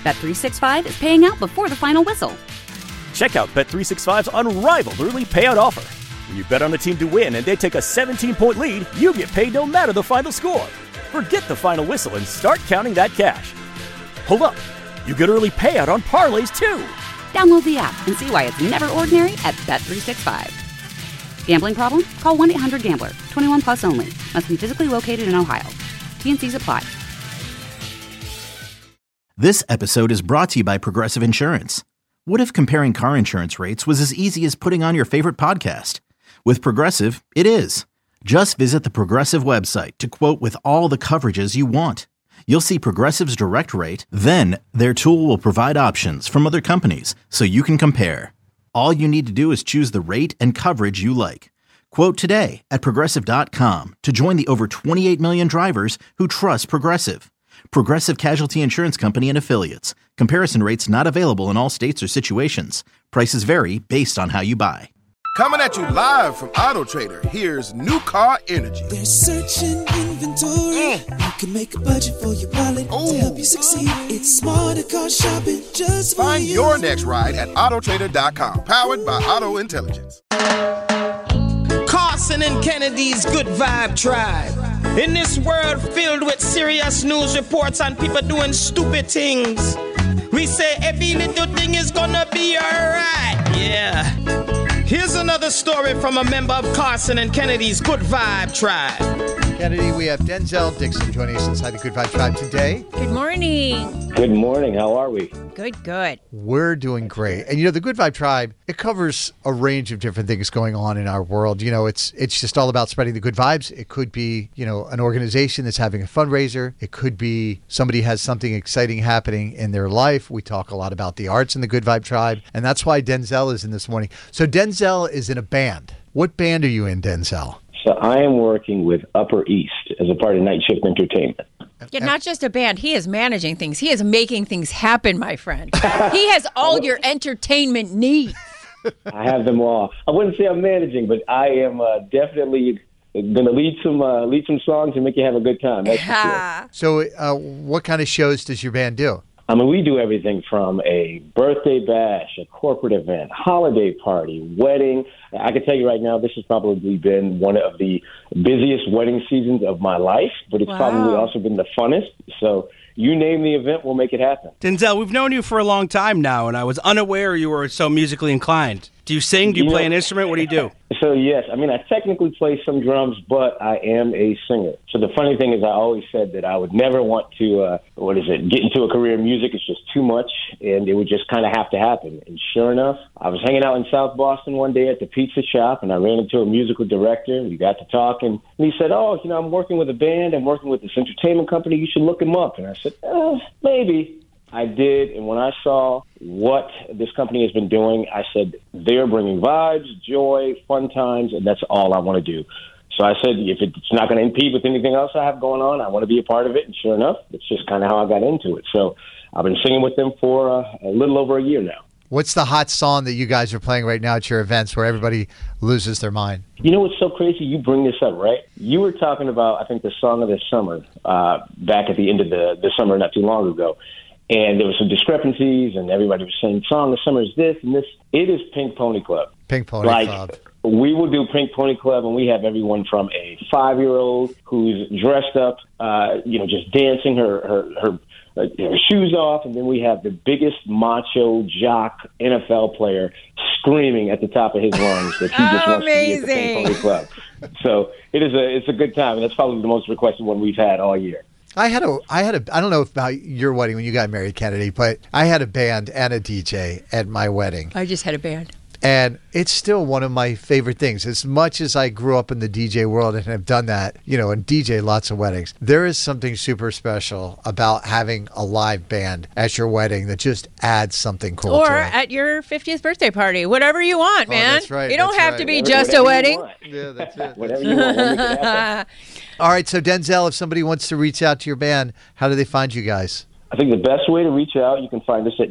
Bet365 is paying out before the final whistle. Check out Bet365's unrivaled early payout offer. When you bet on a team to win and they take a 17-point lead, you get paid no matter the final score. Forget the final whistle and start counting that cash. Hold up. You get early payout on parlays, too. Download the app and see why it's never ordinary at Bet365. Gambling problem? Call 1-800-GAMBLER. 21 plus only. Must be physically located in Ohio. T&Cs apply. This episode is brought to you by Progressive Insurance. What if comparing car insurance rates was as easy as putting on your favorite podcast? With Progressive, it is. Just visit the Progressive website to quote with all the coverages you want. You'll see Progressive's direct rate, then their tool will provide options from other companies so you can compare. All you need to do is choose the rate and coverage you like. Quote today at Progressive.com to join the over 28 million drivers who trust Progressive. Progressive Casualty Insurance Company and Affiliates. Comparison rates not available in all states or situations. Prices vary based on how you buy. Coming at you live from Auto Trader, here's New Car Energy. They're searching inventory. You can make a budget for your wallet to help you succeed. It's smarter car shopping just for Find you. your next ride at autotrader.com. Powered by Auto Intelligence. Carson and Kennedy's Good Vibe Tribe. In this world filled with serious news reports and people doing stupid things, we say every little thing is gonna be alright. Yeah. Here's another story from a member of Carson and Kennedy's Good Vibe Tribe. Kennedy, we have Denzel Dixon joining us inside the Good Vibe Tribe today. Good morning. Good morning. How are we? Good. We're doing great. And, the Good Vibe Tribe, it covers a range of different things going on in our world. It's just all about spreading the good vibes. It could be, an organization that's having a fundraiser. It could be somebody has something exciting happening in their life. We talk a lot about the arts in the Good Vibe Tribe. And that's why Denzel is in this morning. So Denzel is in a band. What band are you in, Denzel? So I am working with Upper East as a part of Night Shift Entertainment. Yeah, not just a band. He is managing things. He is making things happen, my friend. He has all your entertainment needs. I have them all. I wouldn't say I'm managing, but I am definitely going to lead some songs and make you have a good time. That's for sure. So what kind of shows does your band do? I mean, we do everything from a birthday bash, a corporate event, holiday party, wedding. I can tell you right now, this has probably been one of the busiest wedding seasons of my life, but it's probably also been the funnest. So you name the event, we'll make it happen. Denzel, we've known you for a long time now, and I was unaware you were so musically inclined. Do you sing? Do you play an instrument? What do you do? So, yes. I mean, I technically play some drums, but I am a singer. So the funny thing is I always said that I would never want to, get into a career in music. It's just too much, and it would just kind of have to happen. And sure enough, I was hanging out in South Boston one day at the pizza shop, and I ran into a musical director. We got to talking, and he said, I'm working with a band. I'm working with this entertainment company. You should look him up. And I said, maybe. I did, and when I saw what this company has been doing, I said, they're bringing vibes, joy, fun times, and that's all I want to do. So I said, if it's not going to impede with anything else I have going on, I want to be a part of it, and sure enough, it's just kind of how I got into it. So I've been singing with them for a little over a year now. What's the hot song that you guys are playing right now at your events where everybody loses their mind? You know what's so crazy? You bring this up, right? You were talking about, I think, the song of the summer back at the end of the summer not too long ago. And there were some discrepancies, and everybody was saying, song of the summer is this and this. It is Pink Pony Club. Pink Pony Club. We will do Pink Pony Club, and we have everyone from a 5-year-old who's dressed up, just dancing her shoes off, and then we have the biggest macho jock NFL player screaming at the top of his lungs that he just wants to be at the Pink Pony Club. So it's a good time, and that's probably the most requested one we've had all year. I had a I don't know about your wedding when you got married, Kennedy, but I had a band and a DJ at my wedding. I just had a band. And it's still one of my favorite things. As much as I grew up in the DJ world and have done that, and DJ lots of weddings, there is something super special about having a live band at your wedding that just adds something cool or to it. at your 50th birthday party. Whatever you want, man. That's right. You don't have to be just a wedding. Yeah, that's it. Whatever you want, we'll make it happen. All right, so Denzel, if somebody wants to reach out to your band, how do they find you guys? I think the best way to reach out, you can find us at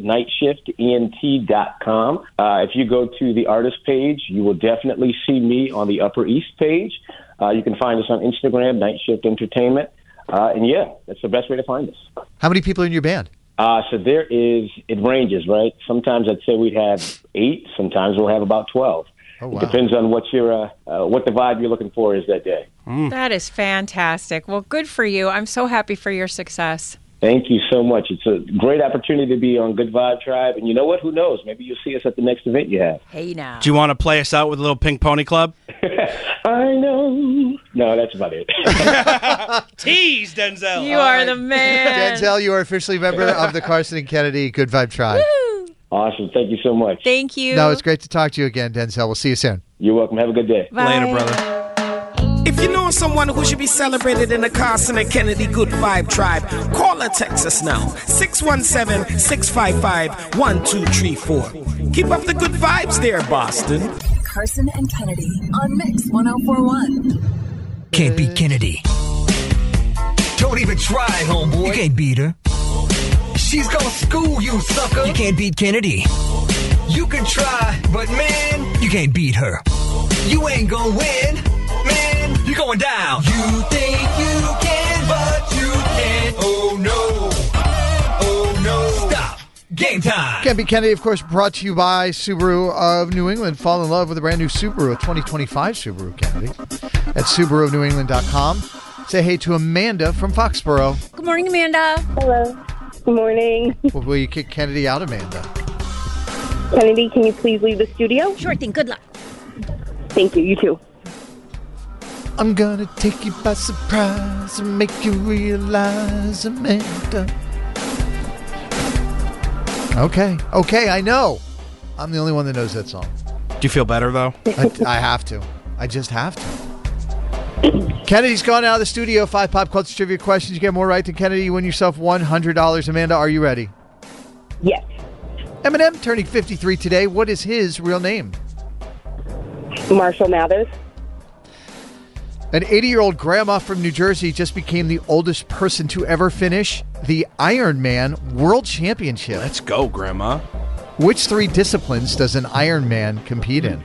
nightshiftent.com. If you go to the artist page, you will definitely see me on the Upper East page. You can find us on Instagram, Night Shift Entertainment. And yeah, that's the best way to find us. How many people are in your band? So it ranges, right? Sometimes I'd say we'd have 8. Sometimes we'll have about 12. Oh, wow. It depends on what the vibe you're looking for is that day. That is fantastic. Well, good for you. I'm so happy for your success. Thank you so much. It's a great opportunity to be on Good Vibe Tribe. And you know what? Who knows? Maybe you'll see us at the next event you have. Hey, now. Do you want to play us out with a little Pink Pony Club? I know. No, that's about it. Tease, Denzel. You are the man. Denzel, you are officially a member of the Carson and Kennedy Good Vibe Tribe. Woo. Awesome. Thank you so much. Thank you. No, it's great to talk to you again, Denzel. We'll see you soon. You're welcome. Have a good day. Bye. Later, brother. If you know someone who should be celebrated in the Carson and Kennedy Good Vibe Tribe, call or text us now. 617-655-1234. Keep up the good vibes there, Boston. Carson and Kennedy on Mix 104.1. Can't beat Kennedy. Don't even try, homeboy. You can't beat her. She's gonna school you, sucker. You can't beat Kennedy. You can try, but man, you can't beat her. You ain't gonna win, man. You're going down. You think you can, but you can't. Oh no. Oh no. Stop. Game time. Can't Be Kennedy, of course, brought to you by Subaru of New England. Fall in love with a brand new Subaru, a 2025 Subaru, Kennedy, at SubaruofNewEngland.com. Say hey to Amanda from Foxborough. Good morning, Amanda. Hello. Good morning. Well, will you kick Kennedy out, Amanda? Kennedy, can you please leave the studio? Sure thing. Good luck. Thank you. You too. I'm gonna take you by surprise and make you realize, Amanda. Okay, I know. I'm the only one that knows that song. Do you feel better, though? I have to. I just have to. Kennedy's gone out of the studio. 5 pop culture trivia questions. You get more right than Kennedy. You win yourself $100. Amanda, are you ready? Yes. Eminem turning 53 today. What is his real name? Marshall Mathers. An 80-year-old grandma from New Jersey just became the oldest person to ever finish the Ironman World Championship. Let's go, Grandma. Which 3 disciplines does an Ironman compete in?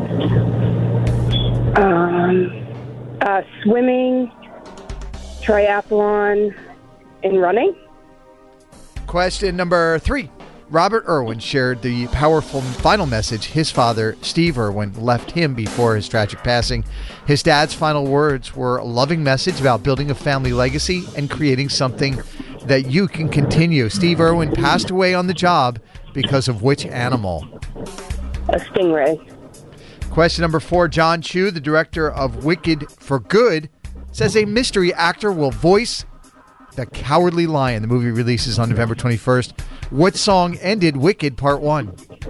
Swimming, triathlon, and running. Question number 3. Robert Irwin shared the powerful final message his father, Steve Irwin, left him before his tragic passing. His dad's final words were a loving message about building a family legacy and creating something that you can continue. Steve Irwin passed away on the job because of which animal? A stingray. Question number 4. John Chu, the director of Wicked for Good, says a mystery actor will voice the Cowardly Lion. The movie releases on November 21st. What song ended Wicked Part 1?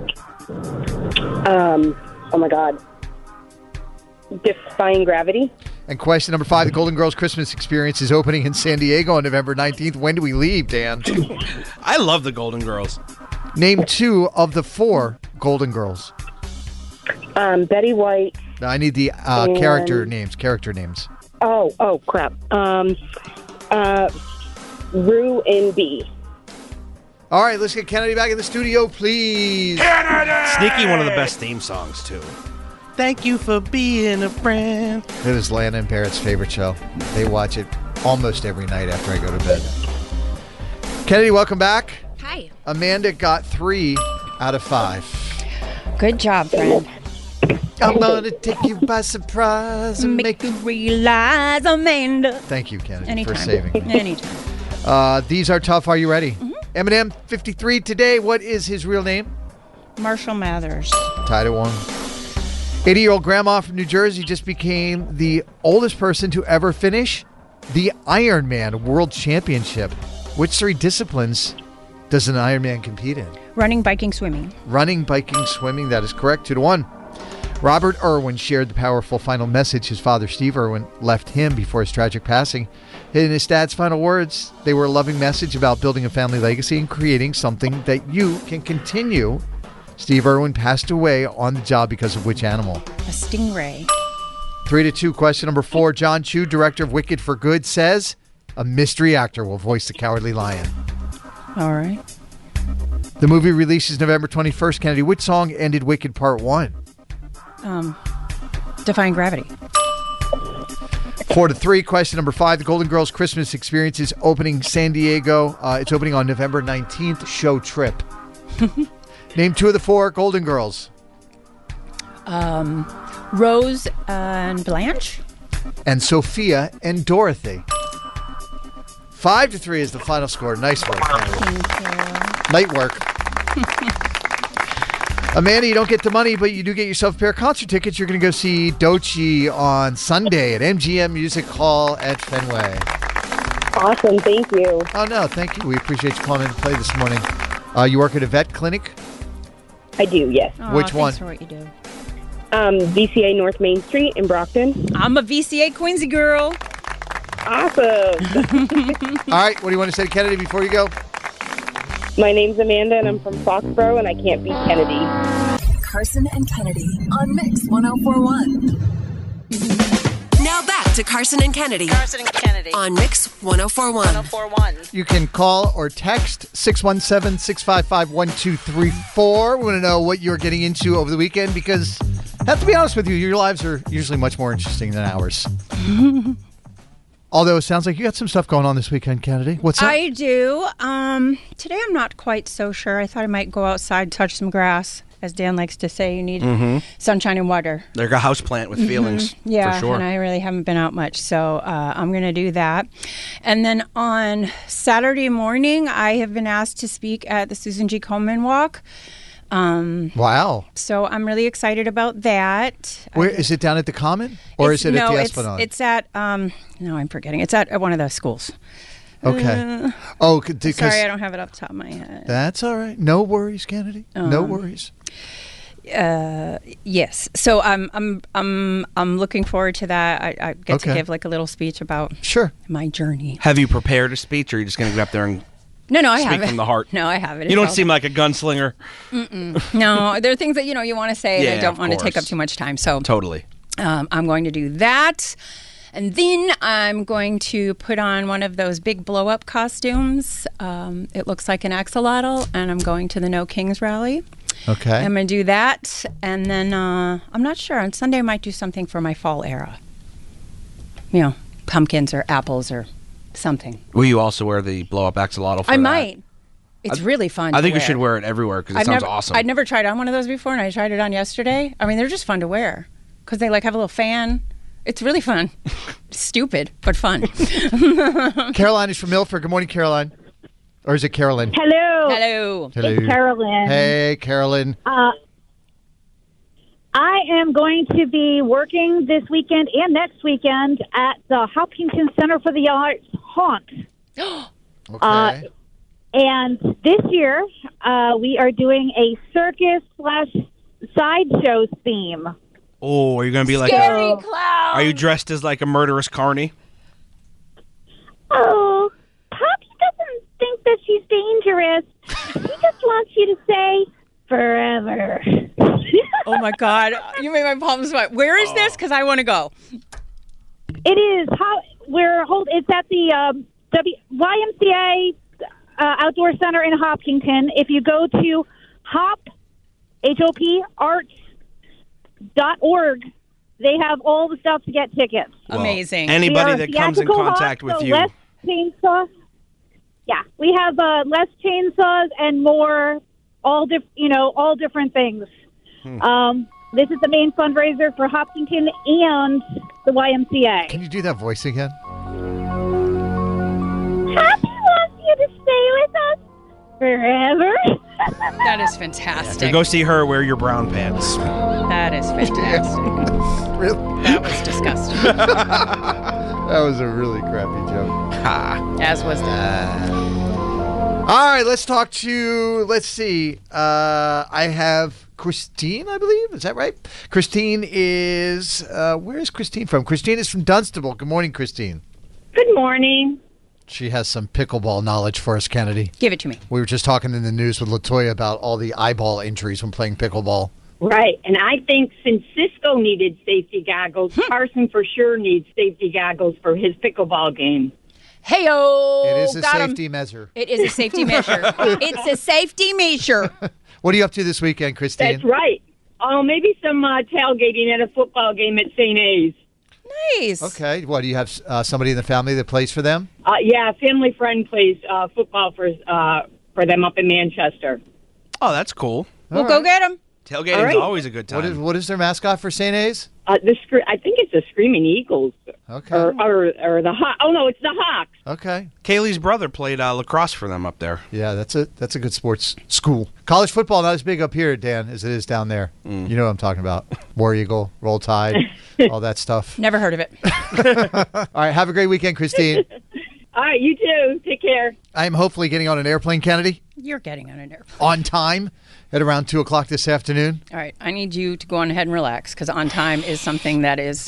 Oh my God. Defying Gravity. And question number 5. The Golden Girls Christmas Experience is opening in San Diego on November 19th. When do we leave, Dan? I love the Golden Girls. Name 2 of the 4 Golden Girls. Betty White. No, I need the character names. Oh, crap. Rue and B. All right, let's get Kennedy back in the studio, please. Kennedy! Sneaky, one of the best theme songs, too. Thank you for being a friend. It is Lana and Barrett's favorite show. They watch it almost every night after I go to bed. Kennedy, welcome back. Hi. Amanda got 3 out of 5. Good job, friend. I'm gonna take you by surprise and make you realize, Amanda. Thank you, Kennedy, Anytime. for saving me. Anytime. These are tough. Are you ready? Eminem, 53 today. What is his real name? Marshall Mathers. Tied at 1. 80-year-old grandma from New Jersey just became the oldest person to ever finish the Ironman World Championship. Which 3 disciplines does an Ironman compete in? Running, biking, swimming. Running, biking, swimming. That is correct. 2-1. Robert Irwin shared the powerful final message his father, Steve Irwin, left him before his tragic passing. In his dad's final words, they were a loving message about building a family legacy and creating something that you can continue. Steve Irwin passed away on the job because of which animal? A stingray. 3-2. Question number 4. John Chu, director of Wicked for Good, says a mystery actor will voice the Cowardly Lion. All right. The movie releases November 21st. Kennedy, which song ended Wicked Part 1? Defying Gravity. 4 to 3. Question number 5. The Golden Girls Christmas Experience is opening San Diego. It's opening on November 19th. Show trip. Name 2 of the 4 Golden Girls. Rose and Blanche. And Sophia and Dorothy. 5 to 3 is the final score. Nice work. Night work. Amanda, you don't get the money, but you do get yourself a pair of concert tickets. You're going to go see Doechii on Sunday at MGM Music Hall at Fenway. Awesome. Thank you. Oh, no. Thank you. We appreciate you calling in to play this morning. You work at a vet clinic? I do, yes. Which one? Thanks for what you do. VCA North Main Street in Brockton. I'm a VCA Quincy girl. Awesome. All right. What do you want to say to Kennedy before you go? My name's Amanda, and I'm from Foxborough, and I can't beat Kennedy. Carson and Kennedy on Mix 1041. Now back to Carson and Kennedy. Carson and Kennedy. On Mix 1041. 1041. You can call or text 617-655-1234. We want to know what you're getting into over the weekend because, I have to be honest with you, your lives are usually much more interesting than ours. Although it sounds like you got some stuff going on this weekend, Kennedy. What's up? I do. Today I'm not quite so sure. I thought I might go outside, touch some grass. As Dan likes to say, you need sunshine and water. They're a houseplant with feelings, yeah, for sure. And I really haven't been out much, so I'm going to do that. And then on Saturday morning, I have been asked to speak at the Susan G. Komen Walk. Wow. So I'm really excited about that. Where is it, down at the Common? Or is it at the Esplanade? It's at, no, I'm forgetting. It's at one of the schools. Okay. Sorry, I don't have it off the top of my head. That's all right. No worries, Kennedy. No worries. Yes. So I'm looking forward to that. I get to give like a little speech about my journey. Have you prepared a speech, or are you just going to go up there and No, I speak haven't. from the heart? No, I haven't. You don't seem like a gunslinger. No, there are things that you want to say that Yeah, don't want to of take up course. too much time. So Totally. I'm going to do that. And then I'm going to put on one of those big blow-up costumes. It looks like an axolotl, and I'm going to the No Kings rally. Okay. I'm going to do that. And then I'm not sure. On Sunday, I might do something for my fall era. Pumpkins or apples or something. Will you also wear the blow-up axolotl for I that? might. It's really fun I think to you should wear it everywhere because it sounds awesome. I'd never tried on one of those before, and I tried it on yesterday. I mean, they're just fun to wear because they have a little fan. It's really fun. Stupid, but fun. Caroline is from Milford. Good morning, Caroline. Or is it Carolyn? Hello. Hello. It's Carolyn. Hey, Carolyn. I am going to be working this weekend and next weekend at the Hopkinton Center for the Arts, Haunt. Okay. And this year, we are doing a circus/sideshow theme. Oh, are you going to be like Scary clown. Are you dressed as like a murderous carny? Oh, Poppy doesn't think that she's dangerous. He just wants you to say forever. Oh, my God. You made my palms sweat. Where is this? Because I want to go. It is. It's at the YMCA Outdoor Center in Hopkinton. If you go to HOParts.org, they have all the stuff to get tickets. Well, amazing. Anybody that comes in contact with you. Less chainsaws. Yeah, we have less chainsaws and more all different things. This is the main fundraiser for Hopkinton and the YMCA. Can you do that voice again? Happy wants you to stay with us forever. That is fantastic. So go see her wear your brown pants. That is fantastic. Really? That was disgusting. That was a really crappy joke. As was that. All right, let's talk to, I have Christine, I believe. Is that right? Christine is, where is Christine from? Christine is from Dunstable. Good morning, Christine. Good morning. She has some pickleball knowledge for us, Kennedy. Give it to me. We were just talking in the news with LaToya about all the eyeball injuries when playing pickleball. Right, and I think since Cisco needed safety goggles, Carson for sure needs safety goggles for his pickleball game. Hey-o! It is a safety measure. It is a safety measure. It's a safety measure. What are you up to this weekend, Christine? That's right. Oh, maybe some tailgating at a football game at St. A's. Nice. Okay. What, do you have somebody in the family that plays for them? Yeah, a family friend plays football for them up in Manchester. Oh, that's cool. We'll go get them. Tailgating's All right. always a good time. What is their mascot for St. A's? I think it's the Screaming Eagles. Okay. Or the Hawks. Oh, no, it's the Hawks. Okay. Kaylee's brother played lacrosse for them up there. Yeah, that's a good sports school. College football not as big up here, Dan, as it is down there. You know what I'm talking about. War Eagle, Roll Tide, all that stuff. Never heard of it. All right, have a great weekend, Christine. All right, you too. Take care. I am hopefully getting on an airplane, Kennedy, You're getting on an airplane. on time at around 2 o'clock this afternoon. All right, I need you to go on ahead and relax because on time is something that is...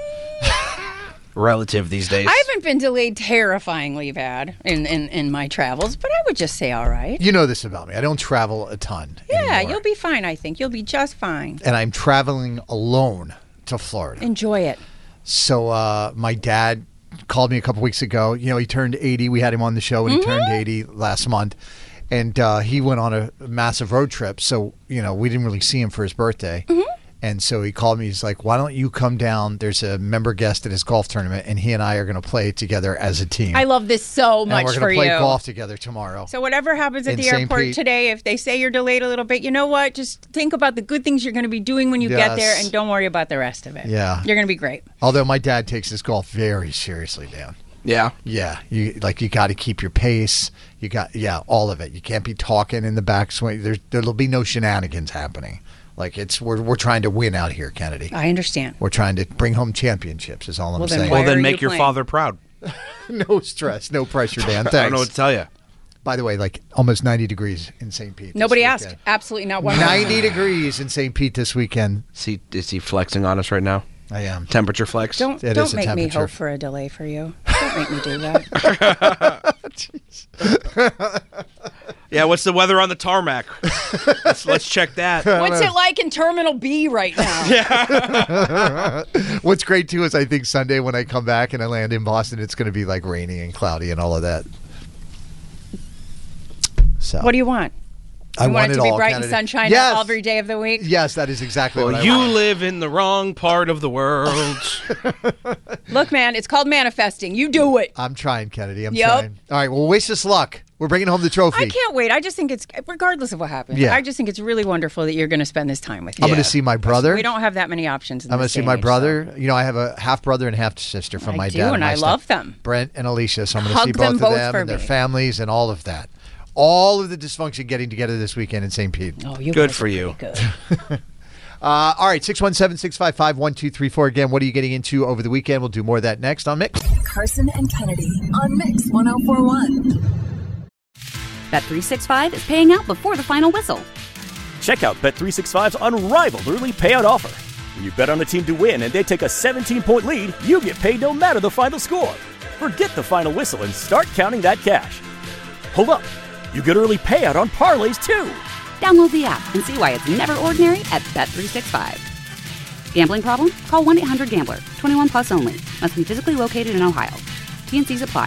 Relative these days. I haven't been delayed terrifyingly bad in my travels, but I would just say all right. You know this about me. I don't travel a ton. Yeah, anymore. you'll be fine, I think. You'll be just fine. And I'm traveling alone to Florida. Enjoy it. So my dad called me a couple weeks ago. You know, he turned 80. We had him on the show when he turned 80 last month. And he went on a massive road trip. So, you know, we didn't really see him for his birthday. And so he called me. He's like, why don't you come down? There's a member guest at his golf tournament, and he and I are going to play together as a team. I love this so much and we're for going to play you. golf together tomorrow. So whatever happens at In the St. airport Pete. today, if they say you're delayed a little bit, you know what? Just think about the good things you're going to be doing when you get there, Yes. and don't worry about the rest of it. Yeah. You're going to be great. Although my dad takes his golf very seriously, Dan. Yeah. Yeah. You got to keep your pace. All of it. You can't be talking in the backswing. There'll be no shenanigans happening. Like we're trying to win out here, Kennedy. I understand. We're trying to bring home championships is all I'm saying. Well, then make your father proud. No stress, no pressure, Dan. Thanks. I don't know what to tell you. By the way, like almost 90 degrees in St. Pete. Nobody asked. Absolutely not one. 90 degrees in St. Pete this weekend. Is he flexing on us right now? I am. Temperature flex? Don't It is a make me temperature. hope for a delay for you. Don't make me do that. Yeah, what's the weather on the tarmac? let's check that. What's it like in Terminal B right now? What's great too is I think Sunday when I come back and I land in Boston, it's going to be like rainy and cloudy and all of that. So What do you want? I You want it to be all, bright Kennedy. and sunshine Yes. every day of the week? Yes, that is exactly what I You want. live in the wrong part of the world. Look, man, it's called manifesting. You do it. I'm trying, Kennedy. I'm Yep. trying. All right, well, wish us luck. We're bringing home the trophy. I can't wait. I just think it's, regardless of what happens, Yeah. I just think it's really wonderful that you're going to spend this time with you. I'm going to see my brother. We don't have that many options in I'm going to this see day my and age, brother. You know, I have a half brother and half sister from I my do, dad. and my I love them. Brent and Alicia. So I'm going to Hug see them both both of them for and their me. families and all of that. All of the dysfunction getting together this weekend in St. Pete. Oh, you Good guys for are you. pretty good. All right, 617-655-1234. Again, what are you getting into over the weekend? We'll do more of that next on Mix. Carson and Kennedy on Mix 1041. Bet365 is paying out before the final whistle. Check out Bet365's unrivaled early payout offer. When you bet on a team to win and they take a 17-point lead, you get paid no matter the final score. Forget the final whistle and start counting that cash. Hold up. You get early payout on parlays, too. Download the app and see why it's never ordinary at Bet365. Gambling problem? Call 1-800-GAMBLER. 21 plus only. Must be physically located in Ohio. T&Cs apply.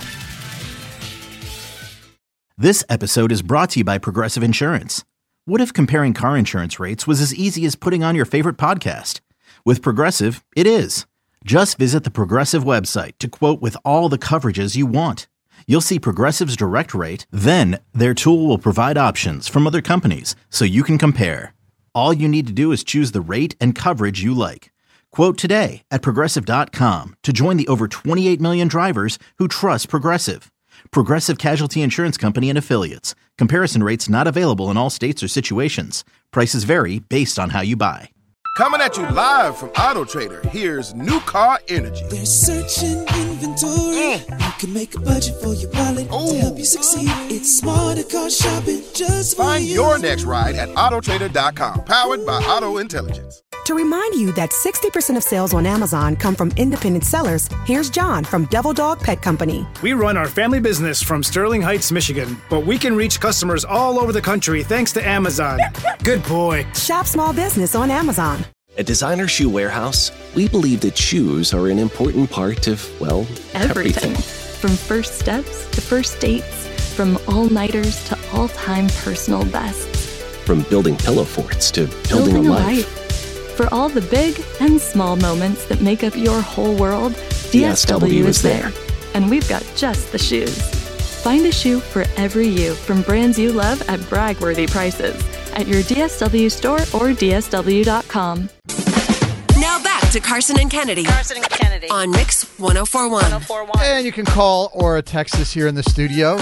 This episode is brought to you by Progressive Insurance. What if comparing car insurance rates was as easy as putting on your favorite podcast? With Progressive, it is. Just visit the Progressive website to quote with all the coverages you want. You'll see Progressive's direct rate, then their tool will provide options from other companies so you can compare. All you need to do is choose the rate and coverage you like. Quote today at Progressive.com to join the over 28 million drivers who trust Progressive. Progressive Casualty Insurance Company and Affiliates. Comparison rates not available in all states or situations. Prices vary based on how you buy. Coming at you live from Auto Trader, here's New Car Energy. They're searching inventory. You can make a budget for your wallet to help you succeed. It's smarter car shopping just for Find you. your next ride at autotrader.com, powered by Auto Intelligence. To remind you that 60% of sales on Amazon come from independent sellers, here's John from Devil Dog Pet Company. We run our family business from Sterling Heights, Michigan, but we can reach customers all over the country thanks to Amazon. Good boy. Shop small business on Amazon. At Designer Shoe Warehouse, we believe that shoes are an important part of, well, everything. From first steps to first dates, from all-nighters to all-time personal bests. From building pillow forts to building a life. For all the big and small moments that make up your whole world, DSW is there. And we've got just the shoes. Find a shoe for every you from brands you love at brag-worthy prices at your DSW store or DSW.com. Now back to Carson and Kennedy. On Mix 104.1. And you can call or text us here in the studio,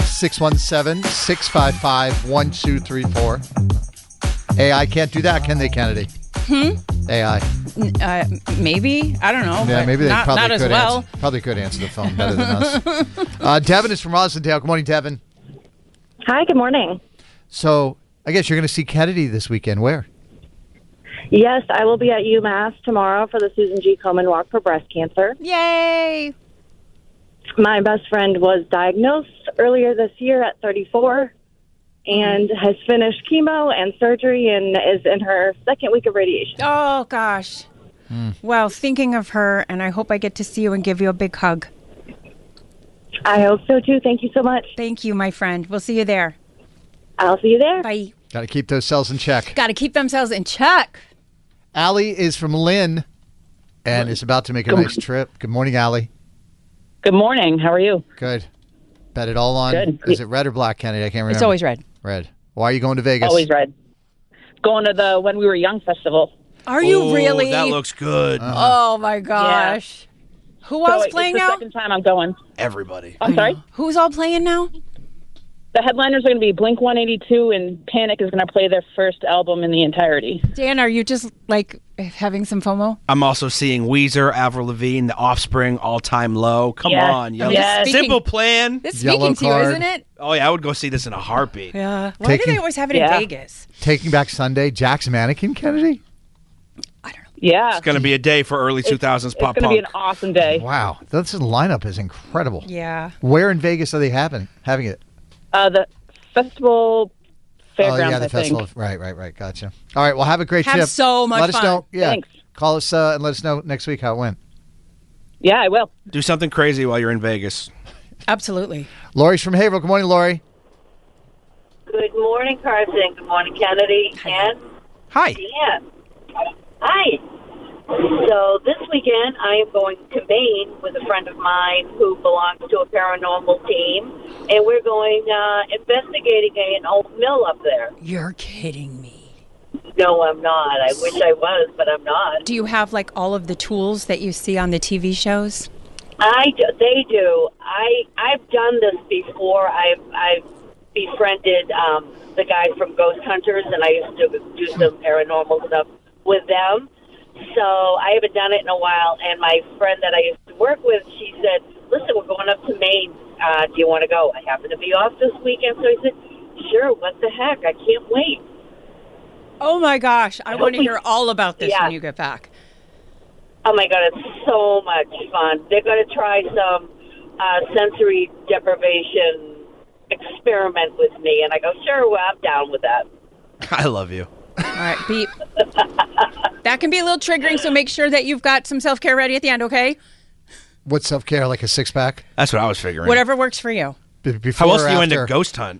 617-655-1234. AI can't do that, can they, Kennedy? AI. Maybe. I don't know. Yeah, maybe they not probably as could well. probably could answer the phone better than us. Devin is from Roslindale. Good morning, Devin. Hi, good morning. So I guess you're going to see Kennedy this weekend. Where? Yes, I will be at UMass tomorrow for the Susan G. Komen Walk for Breast Cancer. Yay! My best friend was diagnosed earlier this year at 34 and has finished chemo and surgery and is in her second week of radiation. Oh, gosh. Well, thinking of her, and I hope I get to see you and give you a big hug. I hope so, too. Thank you so much. Thank you, my friend. We'll see you there. I'll see you there. Bye. Got to keep those cells in check. Got to keep themselves in check. Allie is from Lynn and is about to make a nice trip. Good morning, Allie. Good morning. How are you? Good. Bet it all on. Good. Is it red or black, Kennedy? I can't remember. It's always red. Red. Why are you going to Vegas? Always red. Going to the When We Were Young festival. Are you really? That looks good. Oh, my gosh. Yeah. Who else playing it's now? the second time I'm going. Everybody. I'm sorry? Who's all playing now? The headliners are going to be Blink-182, and Panic is going to play their first album in the entirety. Dan, are you just, like, having some FOMO? I'm also seeing Weezer, Avril Lavigne, The Offspring, All Time Low. Come on, yo. Yes. Simple Plan. It's speaking to you, isn't it? Oh, yeah, I would go see this in a heartbeat. Yeah. Why do they always have it in Vegas? Taking Back Sunday, Jack's Mannequin, Kennedy? Yeah. It's going to be a day for early 2000s pop It's going to punk. be an awesome day. Wow. This lineup is incredible. Yeah. Where in Vegas are they having it? The festival fairgrounds, Oh, yeah, the I festival. think. Right. Gotcha. All right, well, have a great Have trip. so much let us fun. know. Yeah. Thanks. Call us and let us know next week how it went. Yeah, I will. Do something crazy while you're in Vegas. Absolutely. Lori's from Haverhill. Good morning, Lori. Good morning, Carson. Good morning, Kennedy. And Hi. Dan. Hi. So this weekend, I am going to Maine with a friend of mine who belongs to a paranormal team, and we're going investigating an old mill up there. You're kidding me. No, I'm not. I wish I was, but I'm not. Do you have, like, all of the tools that you see on the TV shows? They do. I've done this before. I've befriended the guy from Ghost Hunters, and I used to do some paranormal stuff with them. So I haven't done it in a while. And my friend that I used to work with, she said, "Listen, we're going up to Maine. Do you want to go?" I happen to be off this weekend, so I said, "Sure. What the heck? I can't wait." Oh, my gosh. I want to hear all about this Yeah. when you get back. Oh, my God, it's so much fun. They're going to try some sensory deprivation experiment with me. And I go, sure, well, I'm down with that. I love you. All right, beep. That can be a little triggering, so make sure that you've got some self-care ready at the end, okay? What's self-care, like a six-pack? That's what I was figuring. Whatever works for you. Before How else or do you end after? a ghost hunt?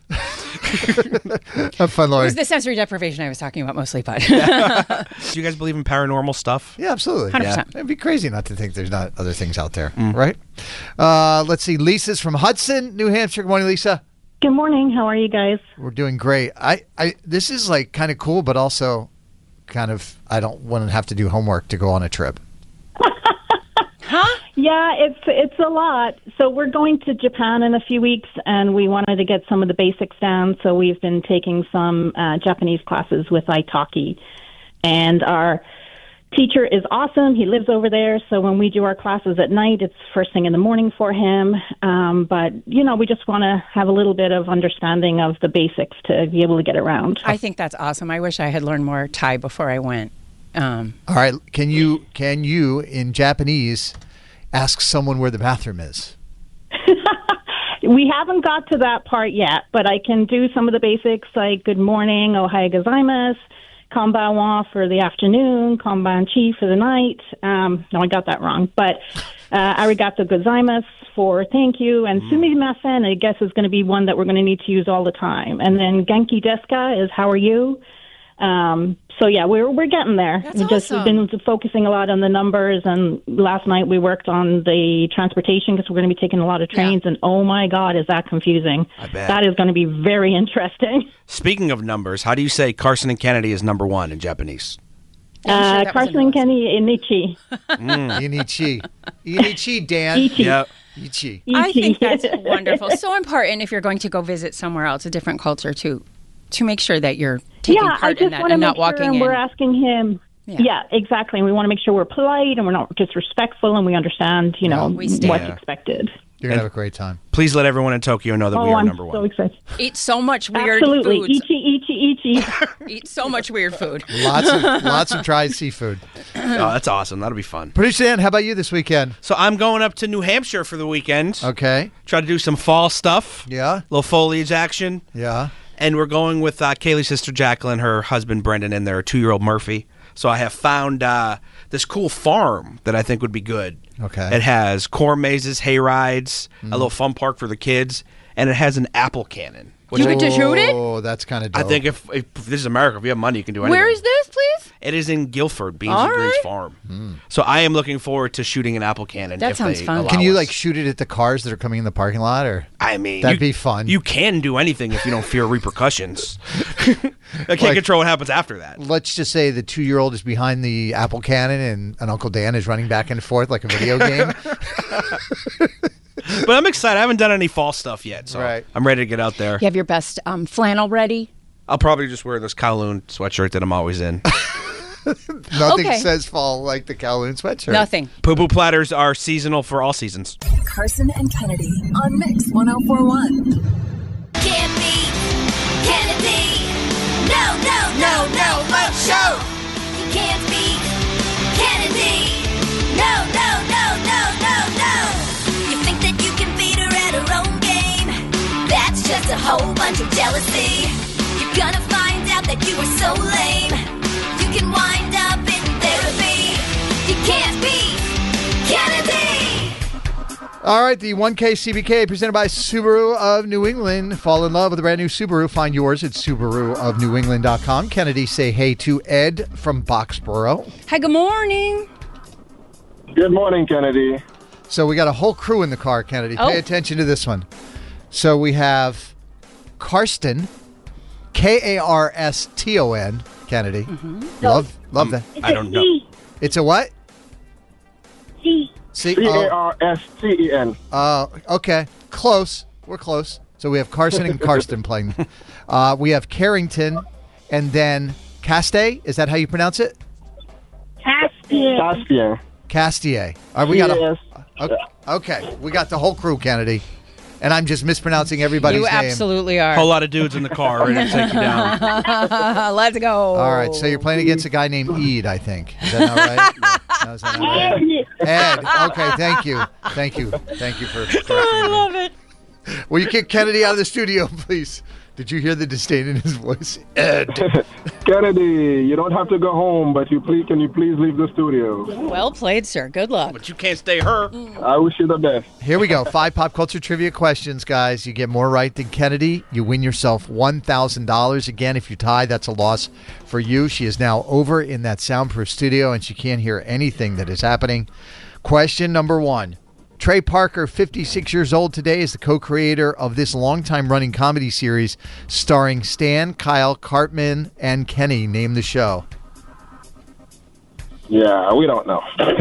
Have fun, It Lori. was the sensory deprivation I was talking about mostly, but Do you guys believe in paranormal stuff? Yeah, absolutely. 100%. It'd be crazy not to think there's not other things out there, right? Let's see. Lisa's from Hudson, New Hampshire. Good morning, Lisa. Good morning. How are you guys? We're doing great. This is like kind of cool, but also kind of I don't want to have to do homework to go on a trip. Yeah, it's a lot. So we're going to Japan in a few weeks, and we wanted to get some of the basics down. So we've been taking some Japanese classes with Italki, and our teacher is awesome. He lives over there, so when we do our classes at night, it's first thing in the morning for him. But we just want to have a little bit of understanding of the basics to be able to get around. I think that's awesome. I wish I had learned more Thai before I went. All right, can you in Japanese ask someone where the bathroom is? We haven't got to that part yet, but I can do some of the basics like good morning, ohayou gozaimasu, konbanwa for the afternoon, konbanchi for the night. No, I got that wrong, but arigato gozaimasu for thank you, and sumimasen, I guess, is going to be one that we're going to need to use all the time. And then genki desu ka is how are you? So yeah, we're getting there. We've been focusing a lot on the numbers, and last night we worked on the transportation because we're going to be taking a lot of trains. And oh my God, is that confusing? I bet that is going to be very interesting. Speaking of numbers, how do you say Carson and Kennedy is number one in Japanese? Carson and Kenny Inichi. Inichi, Dan. Ichi. Yep. Ichi. I think that's wonderful. So important if you're going to go visit somewhere else, a different culture, to make sure that you're taking part in that and not walking in. We're asking him. Yeah, exactly. And we want to make sure we're polite and we're not disrespectful and we understand, what's expected. You're going to have a great time. Please let everyone in Tokyo know that we are number one. I'm so excited. Eat so much weird Absolutely. foods. Ichi. Eat so much weird food. Lots of dried seafood. Oh, that's awesome. That'll be fun. Producer Dan, how about you this weekend? So I'm going up to New Hampshire for the weekend. Okay. Try to do some fall stuff. Yeah. Little foliage action. Yeah. And we're going with Kaylee's sister Jacqueline, her husband Brendan, and their 2-year-old Murphy. So I have found this cool farm that I think would be good. Okay. It has corn mazes, hay rides, a little fun park for the kids, and it has an apple cannon. You get to shoot it? Oh, that's kind of dope. I think if this is America, if you have money, you can do anything. Where is this, please? It is in Guilford, Beans and Greens Farm. So I am looking forward to shooting an apple cannon. That sounds fun. Can you shoot it at the cars that are coming in the parking lot, or? I mean, that'd be fun. You can do anything if you don't fear repercussions. I can't control what happens after that. Let's just say the 2-year-old is behind the apple cannon, and Uncle Dan is running back and forth like a video game. But I'm excited. I haven't done any fall stuff yet, so I'm ready to get out there. You have your best flannel ready? I'll probably just wear this Kowloon sweatshirt that I'm always in. Nothing says fall like the Kowloon sweatshirt. Nothing. Poo-poo platters are seasonal for all seasons. Carson and Kennedy on Mix 104.1. Can't beat Kennedy. No, love show. You can't beat Kennedy. No. You think that you can beat her at her own game? That's just a whole bunch of jealousy. You're gonna find out that you were so lame. You can wind up in therapy. You can't beat Kennedy. All right, the 1K CBK presented by Subaru of New England. Fall in love with a brand new Subaru. Find yours at SubaruofNewEngland.com. Kennedy, say hey to Ed from Boxborough. Hi, good morning. Good morning, Kennedy. So we got a whole crew in the car, Kennedy. Pay attention to this one. So we have Karsten, Karston, Kennedy. Love that. I don't know. It's a what? Carsten. Okay. Close. We're close. So we have Carson and Karsten playing. We have Carrington and then Caste. Is that how you pronounce it? Castier. Castier. We got okay. We got the whole crew, Kennedy. And I'm just mispronouncing everybody's name. You absolutely are. A whole lot of dudes in the car ready to take you down. Let's go. All right, so you're playing against a guy named Ed, I think. Is that not right? No, is that not right? Ed. Okay, thank you. Thank you for correcting me. I love it. Will you kick Kennedy out of the studio, please? Did you hear the disdain in his voice? Ed. Kennedy, you don't have to go home, but can you please leave the studio? Well played, sir. Good luck. But you can't stay her. I wish you the best. Here we go. 5 pop culture trivia questions, guys. You get more right than Kennedy. You win yourself $1,000. Again, if you tie, that's a loss for you. She is now over in that soundproof studio, and she can't hear anything that is happening. Question number 1. Trey Parker, 56 years old today, is the co-creator of this longtime-running comedy series starring Stan, Kyle, Cartman, and Kenny. Name the show. Yeah, we don't know.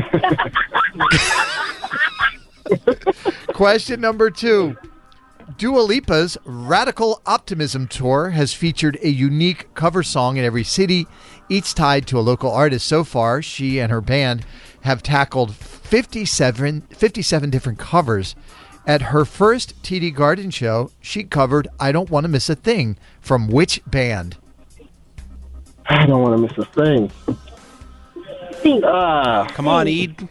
Question number 2. Dua Lipa's Radical Optimism Tour has featured a unique cover song in every city, each tied to a local artist. So far, she and her band have tackled 57 different covers. At her first TD Garden show, she covered I Don't Want to Miss a Thing from which band? I don't want to miss a thing. Come on, Ed.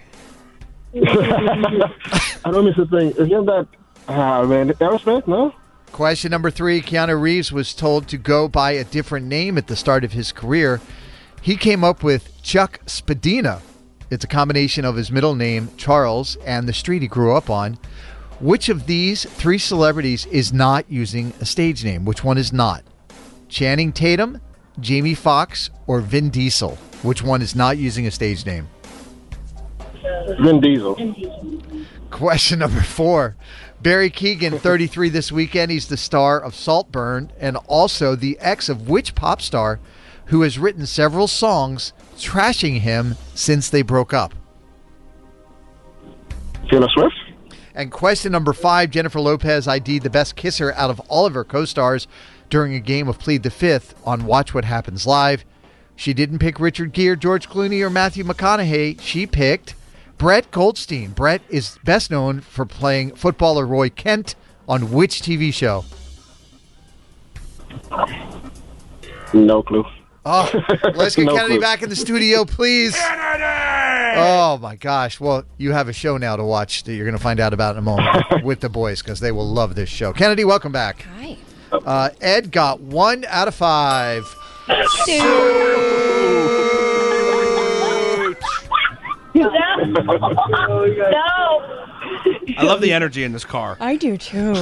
I don't miss a thing. Isn't that, Aerosmith, no? Question number 3. Keanu Reeves was told to go by a different name at the start of his career. He came up with Chuck Spadina. It's a combination of his middle name, Charles, and the street he grew up on. Which of these 3 celebrities is not using a stage name? Which one is not? Channing Tatum, Jamie Foxx, or Vin Diesel? Which one is not using a stage name? Vin Diesel. Question number 4. Barry Keoghan, 33 this weekend. He's the star of Saltburn and also the ex of which pop star who has written several songs trashing him since they broke up? Taylor Swift. And question number 5, Jennifer Lopez ID'd the best kisser out of all of her co-stars during a game of Plead the Fifth on Watch What Happens Live. She didn't pick Richard Gere, George Clooney, or Matthew McConaughey. She picked Brett Goldstein. Brett is best known for playing footballer Roy Kent on which TV show? No clue. Oh, let's get No Kennedy clue. back in the studio, please. Oh, my gosh. Well, you have a show now to watch that you're going to find out about in a moment with the boys because they will love this show. Kennedy, welcome back. Hi. Ed got 1 out of 5. No. I love the energy in this car. I do too.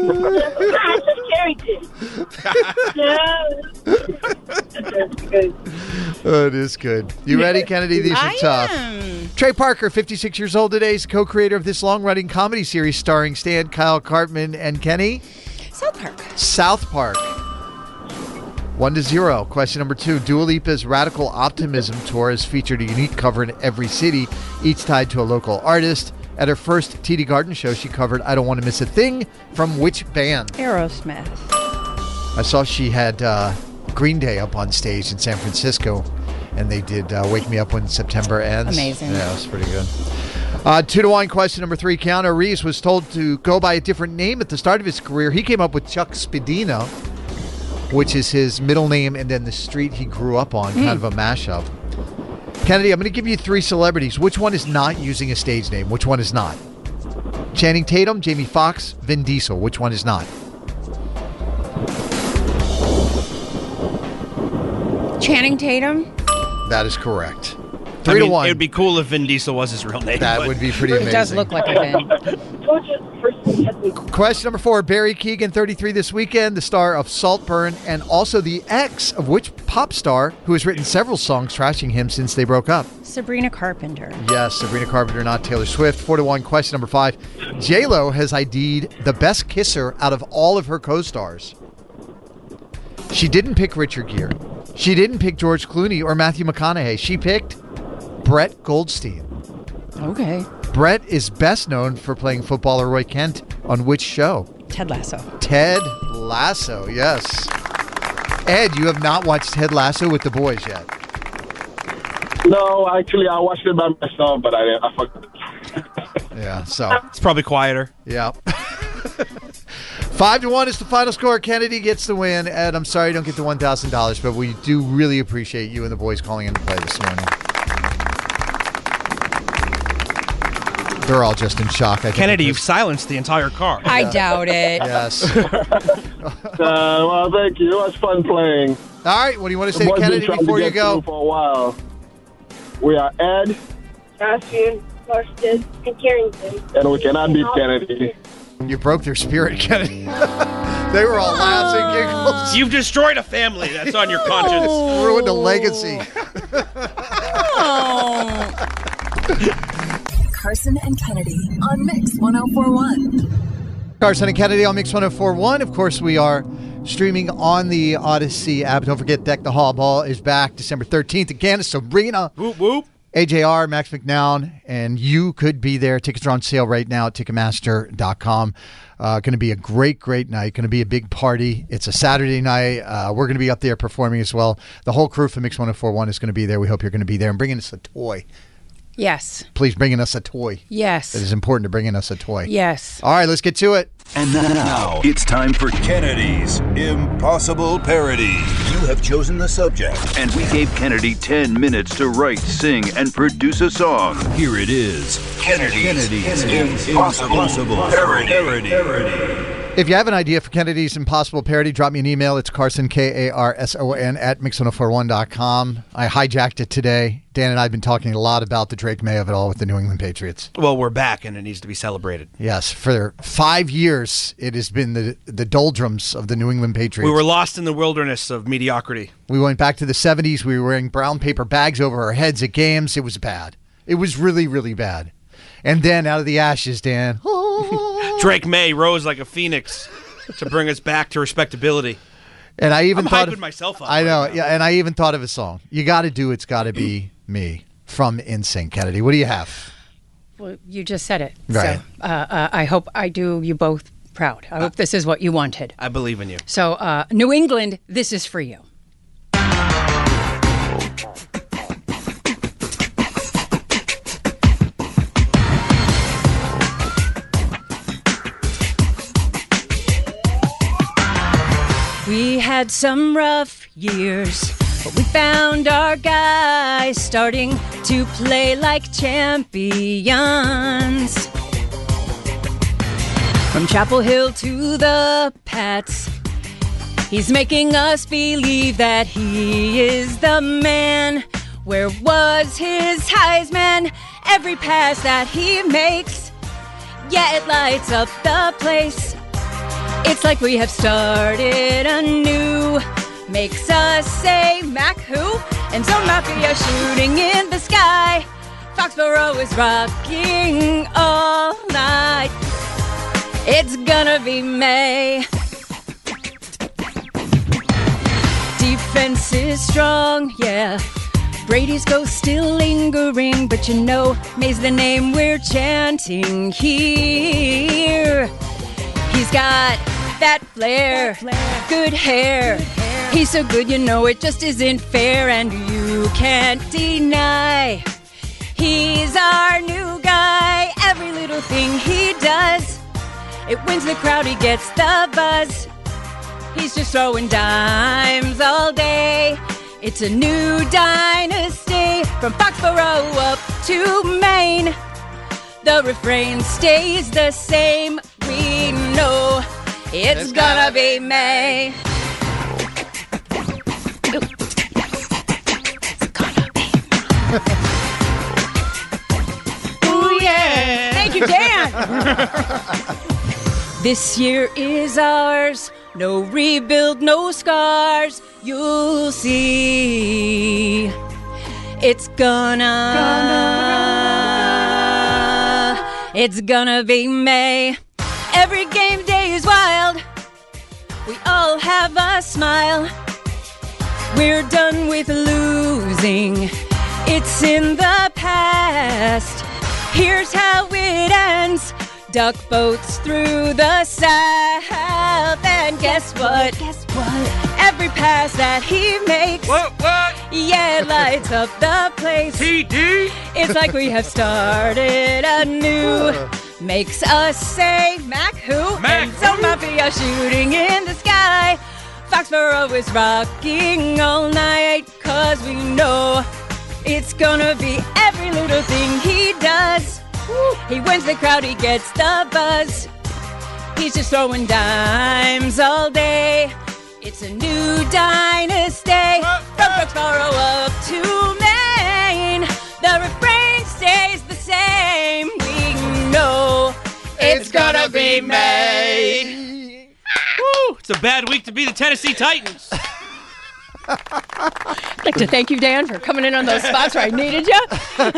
Oh, it is good. You ready, Kennedy? These are tough. Trey Parker, 56 years old today, is co-creator of this long-running comedy series starring Stan, Kyle Cartman, and Kenny. South Park. 1-0. Question number 2. Dua Lipa's Radical Optimism tour has featured a unique cover in every city, each tied to a local artist. At her first TD Garden show, she covered I Don't Want to Miss a Thing from which band? Aerosmith. I saw she had Green Day up on stage in San Francisco, and they did Wake Me Up When September Ends. Amazing. Yeah, it was pretty good. 2-1. Question number 3. Keanu Reeves was told to go by a different name at the start of his career. He came up with Chuck Spadina, which is his middle name and then the street he grew up on, kind of a mashup. Kennedy, I'm going to give you 3 celebrities. Which one is not using a stage name? Which one is not? Channing Tatum, Jamie Foxx, Vin Diesel. Which one is not? Channing Tatum. That is correct. I 3-1. mean, it would be cool if Vin Diesel was his real name. That would be pretty amazing. It does look like a Vin. Question number 4. Barry Keoghan, 33 this weekend, the star of Saltburn and also the ex of which pop star who has written several songs trashing him since they broke up? Sabrina Carpenter. Yes, Sabrina Carpenter, not Taylor Swift. 4-1. Question number 5. J-Lo has ID'd the best kisser out of all of her co-stars. She didn't pick Richard Gere. She didn't pick George Clooney or Matthew McConaughey. She picked Brett Goldstein. Okay. Brett is best known for playing footballer Roy Kent on which show? Ted Lasso. Ted Lasso, yes. Ed, you have not watched Ted Lasso with the boys yet. No, actually, I watched it by myself, but I forgot. Yeah, so. It's probably quieter. Yeah. 5-1 is the final score. Kennedy gets the win. Ed, I'm sorry you don't get the $1,000, but we do really appreciate you and the boys calling in to play this morning. They're all just in shock. I think. Kennedy, you've silenced the entire car. I doubt it. Yes. Well, thank you. It was fun playing. All right, what do you want to say to Kennedy before you go? For a while. We are Ed, Ashton, Marston, and Carrington. and we cannot beat Kennedy. You broke their spirit, Kennedy. They were all laughs and giggles. You've destroyed a family that's on your conscience. Ruined a legacy. Carson and Kennedy on Mix 104.1. Carson and Kennedy on Mix 104.1. Of course, we are streaming on the Odyssey app. Don't forget, Deck the Hall Ball is back December 13th again. Sabrina. Whoop, whoop. AJR, Max McNown, and you could be there. Tickets are on sale right now at Ticketmaster.com. Going to be a great, great night. Going to be a big party. It's a Saturday night. We're going to be up there performing as well. The whole crew from Mix 104.1 is going to be there. We hope you're going to be there and bringing us a toy. Yes. Please bring in us a toy. Yes. It is important to bring in us a toy. Yes. All right, let's get to it. And now it's time for Kennedy's Impossible Parody. You have chosen the subject, and we gave Kennedy 10 minutes to write, sing, and produce a song. Here it is. Kennedy's Impossible Parody. If you have an idea for Kennedy's Impossible Parody, drop me an email. It's Carson, Karson, at mix1041.com. I hijacked it today. Dan and I have been talking a lot about the Drake May of it all with the New England Patriots. Well, we're back, and it needs to be celebrated. Yes, for 5 years, it has been the doldrums of the New England Patriots. We were lost in the wilderness of mediocrity. We went back to the 70s. We were wearing brown paper bags over our heads at games. It was bad. It was really, really bad. And then out of the ashes, Dan... Drake May rose like a phoenix to bring us back to respectability. And I even I'm hyping myself up. I know, yeah, and I even thought of a song. You got to do It's Gotta Be Me from NSYNC. Kennedy, what do you have? Well, you just said it. Right. So I hope I do you both proud. I hope this is what you wanted. I believe in you. So, New England, this is for you. We had some rough years, but we found our guys starting to play like champions. From Chapel Hill to the Pats, he's making us believe that he is the man. Where was his Heisman? Every pass that he makes, yeah, it lights up the place. It's like we have started anew. Makes us say, Mac who? And Zone Mafia shooting in the sky. Foxborough is rocking all night. It's gonna be May. Defense is strong, yeah. Brady's ghost still lingering, but you know May's the name we're chanting here. He's got that flair, good hair. He's so good, you know it just isn't fair, and you can't deny he's our new guy. Every little thing he does, it wins the crowd, he gets the buzz. He's just throwing dimes all day. It's a new dynasty from Foxborough up to Maine. The refrain stays the same. We know it's gonna be May. It's gonna be May. Ooh, yeah. Thank you, Dan. This year is ours. No rebuild, no scars. You'll see. It's It's gonna be May. Every game day is wild. We all have a smile. We're done with losing. It's in the past. Here's how it ends. Duck boats through the south. And guess what? Every pass that he makes, what? Yeah, it lights up the place. TD. It's like we have started anew. Makes us say, Mac who? Mac and Zone Mafia shooting in the sky. Foxborough is rocking all night, 'cause we know it's gonna be every little thing he does. He wins the crowd, he gets the buzz. He's just throwing dimes all day. It's a new dynasty from Foxborough up to Maine. The refrain stays the same. We know it's gonna be May. Woo, it's a bad week to be the Tennessee Titans. I'd like to thank you, Dan, for coming in on those spots where I needed you.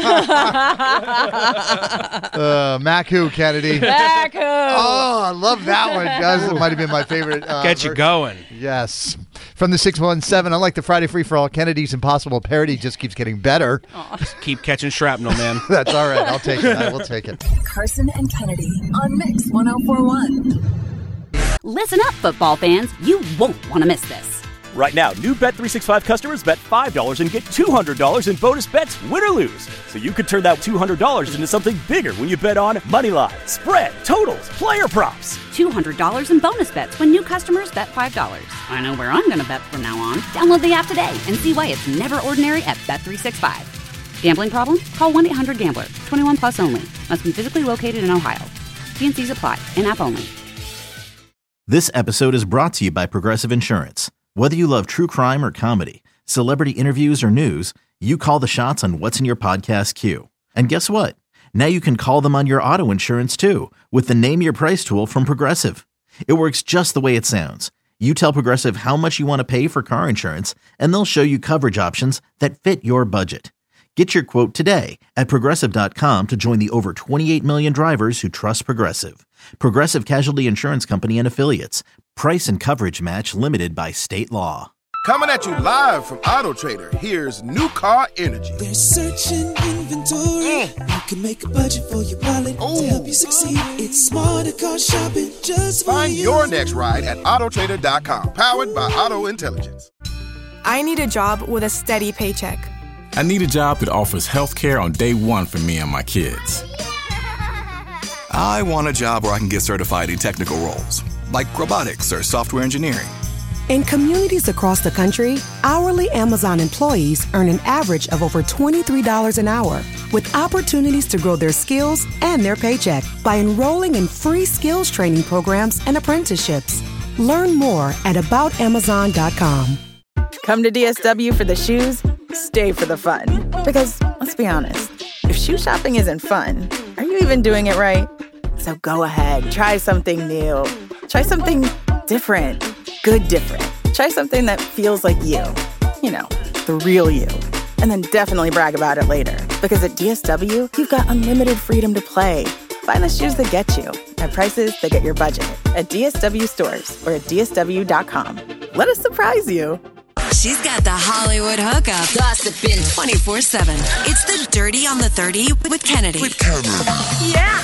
Mac who, Kennedy? Mac who. Oh, I love that one. Guys, it might have been my favorite. Get you going. Yes. From the 617, unlike the Friday Free-For-All, Kennedy's Impossible Parody just keeps getting better. Just keep catching shrapnel, man. That's all right. I'll take it. I will take it. Carson and Kennedy on Mix 104.1. Listen up, football fans. You won't want to miss this. Right now, new Bet365 customers bet $5 and get $200 in bonus bets, win or lose. So you could turn that $200 into something bigger when you bet on money line, spread, totals, player props. $200 in bonus bets when new customers bet $5. I know where I'm going to bet from now on. Download the app today and see why it's never ordinary at Bet365. Gambling problem? Call 1-800-GAMBLER. 21 plus only. Must be physically located in Ohio. T&Cs apply. In-app only. This episode is brought to you by Progressive Insurance. Whether you love true crime or comedy, celebrity interviews or news, you call the shots on what's in your podcast queue. And guess what? Now you can call them on your auto insurance too with the Name Your Price tool from Progressive. It works just the way it sounds. You tell Progressive how much you want to pay for car insurance, and they'll show you coverage options that fit your budget. Get your quote today at Progressive.com to join the over 28 million drivers who trust Progressive. Progressive Casualty Insurance Company and Affiliates. Price and coverage match limited by state law. Coming at you live from Auto Trader, here's New Car Energy. There's searching inventory. You can make a budget for your wallet to help you succeed. It's smarter car shopping just for Find you. your next ride at Autotrader.com, powered by Auto Intelligence. I need a job with a steady paycheck. I need a job that offers health care on day one for me and my kids. I want a job where I can get certified in technical roles, like robotics or software engineering. In communities across the country, hourly Amazon employees earn an average of over $23 an hour, with opportunities to grow their skills and their paycheck by enrolling in free skills training programs and apprenticeships. Learn more at aboutamazon.com. Come to DSW for the shoes, stay for the fun. Because, let's be honest, if shoe shopping isn't fun, are you even doing it right? So go ahead, try something new. Try something different. Good different. Try something that feels like you. You know, the real you. And then definitely brag about it later. Because at DSW, you've got unlimited freedom to play. Find the shoes that get you at prices that get your budget at DSW stores or at DSW.com. Let us surprise you. She's got the Hollywood hookup, gossiping 24/7. It's the Dirty on the 30 with Kennedy. Yeah.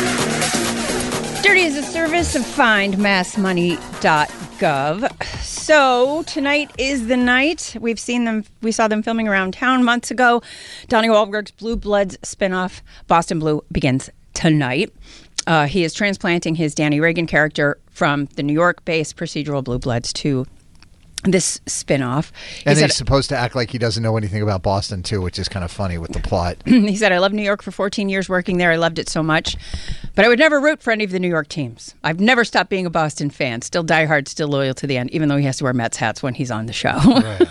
Dirty is a service of findmassmoney.gov. So tonight is the night. We saw them filming around town months ago. Donnie Wahlberg's Blue Bloods spinoff, Boston Blue, begins tonight. He is transplanting his Danny Reagan character from the New York-based procedural Blue Bloods to this spinoff. And he's supposed to act like he doesn't know anything about Boston, too, which is kind of funny with the plot. He said, I loved New York for 14 years working there. I loved it so much. But I would never root for any of the New York teams. I've never stopped being a Boston fan. Still diehard, still loyal to the end, even though he has to wear Mets hats when he's on the show. Right.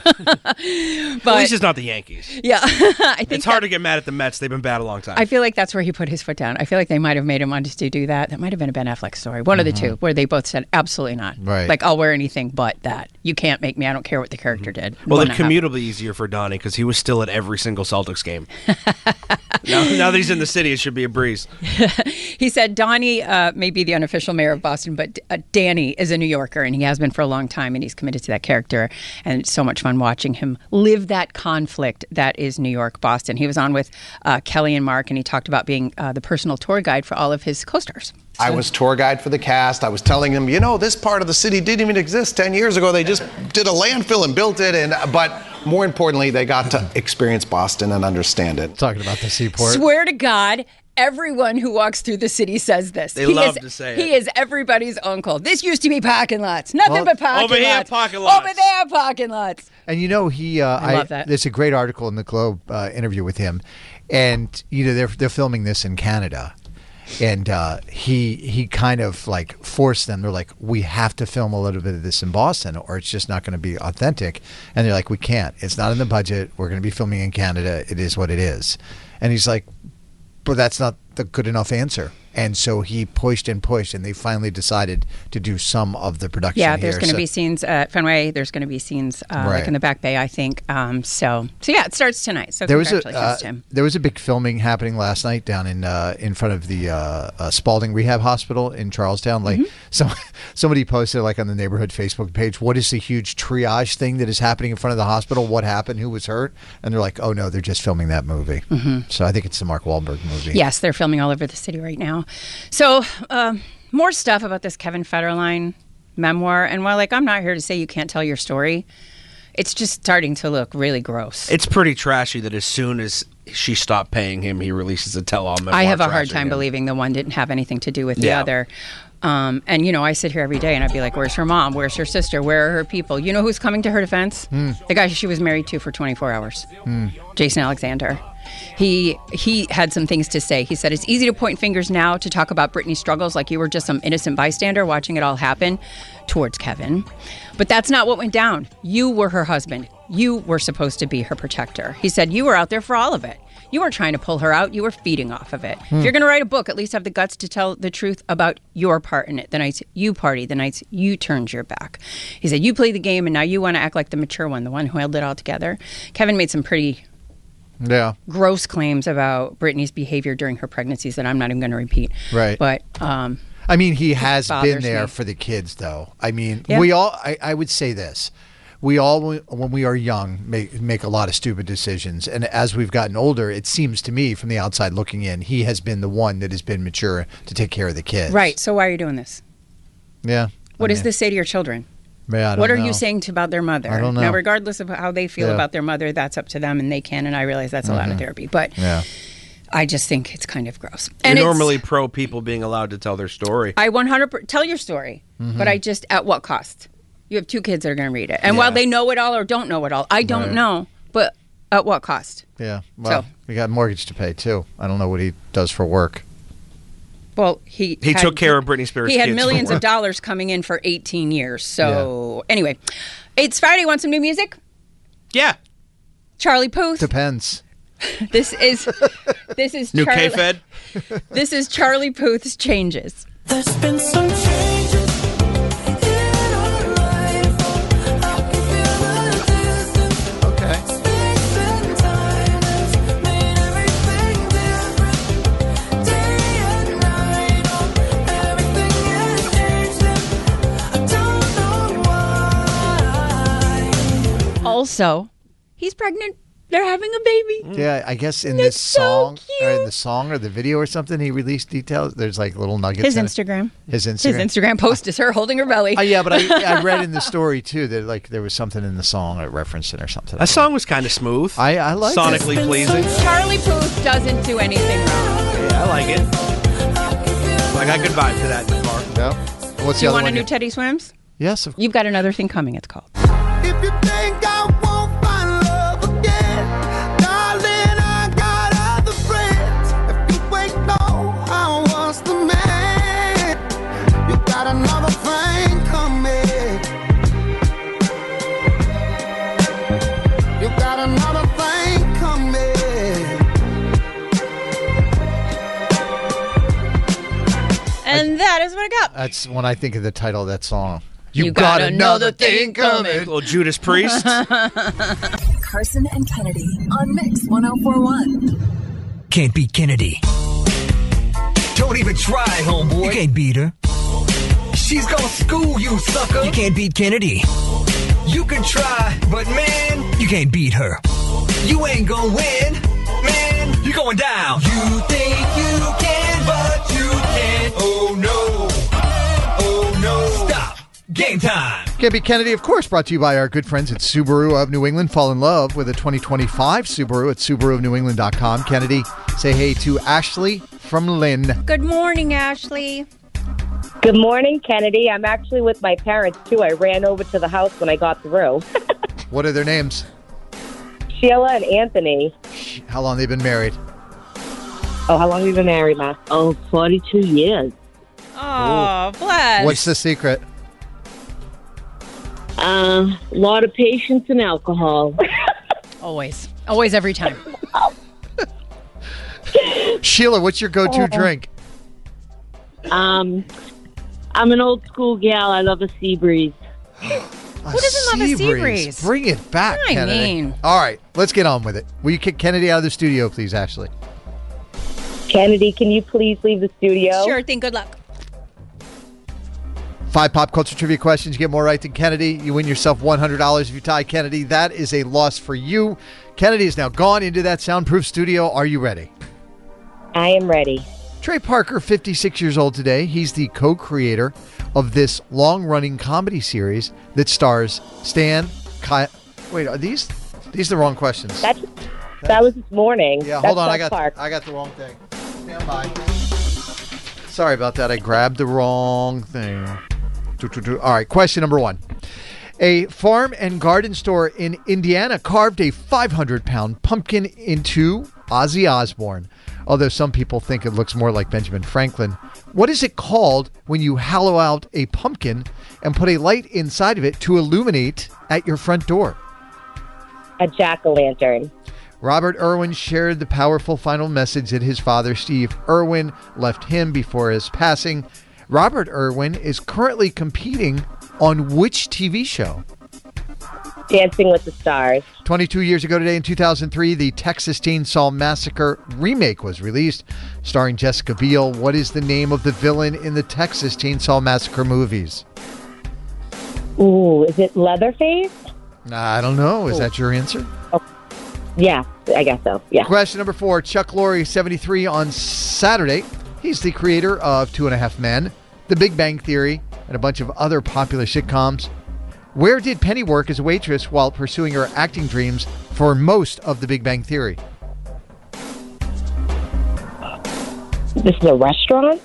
But at least it's not the Yankees. Yeah. I think it's hard to get mad at the Mets. They've been bad a long time. I feel like that's where he put his foot down. I feel like they might have made him want to do that. That might have been a Ben Affleck story. One of the two, where they both said, absolutely not. Right. Like, I'll wear anything but that. You can't make me. I don't care what the character did. Well, the commute will be easier for Donnie because he was still at every single Celtics game. now that he's in the city, it should be a breeze. He said Donnie may be the unofficial mayor of Boston, but Danny is a New Yorker, and he has been for a long time, and he's committed to that character. And it's so much fun watching him live that conflict that is New York, Boston. He was on with Kelly and Mark, and he talked about being the personal tour guide for all of his co-stars. I was tour guide for the cast. I was telling them, this part of the city didn't even exist 10 years ago. They just did a landfill and built it. But more importantly, they got to experience Boston and understand it. Talking about the seaport. Swear to God, everyone who walks through the city says this. They love to say it. He is everybody's uncle. This used to be parking lots. Nothing but parking over lots. Here, parking lots. Over there, parking lots. And he, I love that. There's a great article in the Globe interview with him, and they're filming this in Canada. And he kind of like forced them. They're like, we have to film a little bit of this in Boston or it's just not going to be authentic. And they're like, we can't. It's not in the budget. We're going to be filming in Canada. It is what it is. And he's like, but that's not the good enough answer. And so he pushed, and they finally decided to do some of the production. Yeah, there's going to be scenes at Fenway. There's going to be scenes like in the Back Bay, I think. So yeah, it starts tonight. So congratulations to him. There was a big filming happening last night down in front of the Spalding Rehab Hospital in Charlestown. Like somebody posted like on the neighborhood Facebook page, what is the huge triage thing that is happening in front of the hospital? What happened? Who was hurt? And they're like, oh no, they're just filming that movie. So I think it's the Mark Wahlberg movie. Yes, they're filming all over the city right now. So more stuff about this Kevin Federline memoir. And while I'm not here to say you can't tell your story, it's just starting to look really gross. It's pretty trashy that as soon as she stopped paying him, he releases a tell-all memoir. I have a hard time believing the one didn't have anything to do with the other. And, you know, I sit here every day and I'd be like, where's her mom? Where's her sister? Where are her people? You know who's coming to her defense? The guy she was married to for 24 hours. Jason Alexander. He had some things to say. He said, it's easy to point fingers now to talk about Britney's struggles like you were just some innocent bystander watching it all happen towards Kevin. But that's not what went down. You were her husband. You were supposed to be her protector. He said, you were out there for all of it. You weren't trying to pull her out. You were feeding off of it. If you're going to write a book, at least have the guts to tell the truth about your part in it. The nights you partied, the nights you turned your back. He said, you played the game and now you want to act like the mature one, the one who held it all together. Kevin made some pretty gross claims about Britney's behavior during her pregnancies that I'm not even going to repeat. Right. But I mean, he has been there me. for the kids, though. I mean, we all, I would say this. We all, when we are young, make a lot of stupid decisions. And as we've gotten older, it seems to me, from the outside looking in, he has been the one that has been mature to take care of the kids. Right. So why are you doing this? Yeah. What does this say to your children? Yeah, what are you saying about their mother? I don't know. Now, regardless of how they feel about their mother, that's up to them, and they can. And I realize that's a lot of therapy. But I just think it's kind of gross. And you're normally pro people being allowed to tell their story. I 100% tell your story, but I just, at what cost? You have two kids that are going to read it. And while they know it all or don't know it all, I don't know. But at what cost? Yeah. Well, we got a mortgage to pay, too. I don't know what he does for work. Well, he took care of Britney Spears' He had kids millions of dollars coming in for 18 years. So, anyway. It's Friday. Want some new music? Yeah. Charlie Puth. Depends. This is New Charlie, K-Fed? This is Charlie Puth's Changes. There's been some changes. Also, he's pregnant. They're having a baby. Yeah, I guess in this song, or the video or something, he released details. There's like little nuggets. His in Instagram. His Instagram Post is her holding her belly. Yeah, but I read in the story too that like there was something in the song that referenced it or something. That song was kind of smooth. I like sonically pleasing. Charlie Puth doesn't do anything wrong. Yeah, I like it. I got good vibe to that in the car. Yeah. What's Do the you other want one? a new Teddy Swims? Yes. You've got another thing coming. It's called. If you think I won't find love again, darling, I got other friends. If you ain't know I was the man, you got another thing coming. You got another thing coming. And that is what I got. That's when I think of the title of that song. You got another thing coming. Little Judas Priest. Carson and Kennedy on Mix 104.1. Can't beat Kennedy. Don't even try, homeboy. You can't beat her. She's gonna school you, sucker. You can't beat Kennedy. You can try, but man, you can't beat her. You ain't gonna win, man. You're going down. You think you can, but you can't. Oh no. Oh no. Stop. Game time. Can't Beat Kennedy, of course, brought to you by our good friends at Subaru of New England. Fall in love with a 2025 Subaru at SubaruofNewEngland.com. Kennedy, say hey to Ashley from Lynn. Good morning, Ashley. Good morning, Kennedy. I'm actually with my parents, too. I ran over to the house when I got through. What are their names? Sheila and Anthony. How long they been married? Oh, how long have you been married, Ma? Oh, 42 years. Oh, bless. What's the secret? A lot of patience and alcohol. Always. Always, every time. Sheila, what's your go-to drink? I'm an old school gal. I love a sea breeze. Who doesn't love a sea breeze? Bring it back, I Kennedy. mean. All right, let's get on with it. Will you kick Kennedy out of the studio, please, Ashley? Kennedy, can you please leave the studio? Sure thing. Good luck. 5 pop culture trivia questions. You get more right than Kennedy. You win yourself $100 if you tie Kennedy. That is a loss for you. Kennedy is now gone into that soundproof studio. Are you ready? I am ready. Trey Parker, 56 years old today. He's the co-creator of this long-running comedy series that stars Stan, Kyle. Wait, are these the wrong questions? That was this morning. Yeah, That's hold on. South Park. I got the wrong thing. Stand by. Sorry about that. I grabbed the wrong thing. All right, question number 1. A farm and garden store in Indiana carved a 500-pound pumpkin into Ozzy Osbourne, although some people think it looks more like Benjamin Franklin. What is it called when you hollow out a pumpkin and put a light inside of it to illuminate at your front door? A jack-o'-lantern. Robert Irwin shared the powerful final message that his father, Steve Irwin, left him before his passing. Robert Irwin is currently competing on which TV show? Dancing with the Stars. 22 years ago today in 2003, the Texas Chainsaw Massacre remake was released, starring Jessica Biel. What is the name of the villain in the Texas Chainsaw Massacre movies? Ooh, is it Leatherface? I don't know. Is that your answer? Oh, yeah, I guess so. Yeah. Question number 4. Chuck Lorre, 73 on Saturday. He's the creator of 2.5 Men, The Big Bang Theory, and a bunch of other popular sitcoms. Where did Penny work as a waitress while pursuing her acting dreams for most of The Big Bang Theory? This is a restaurant?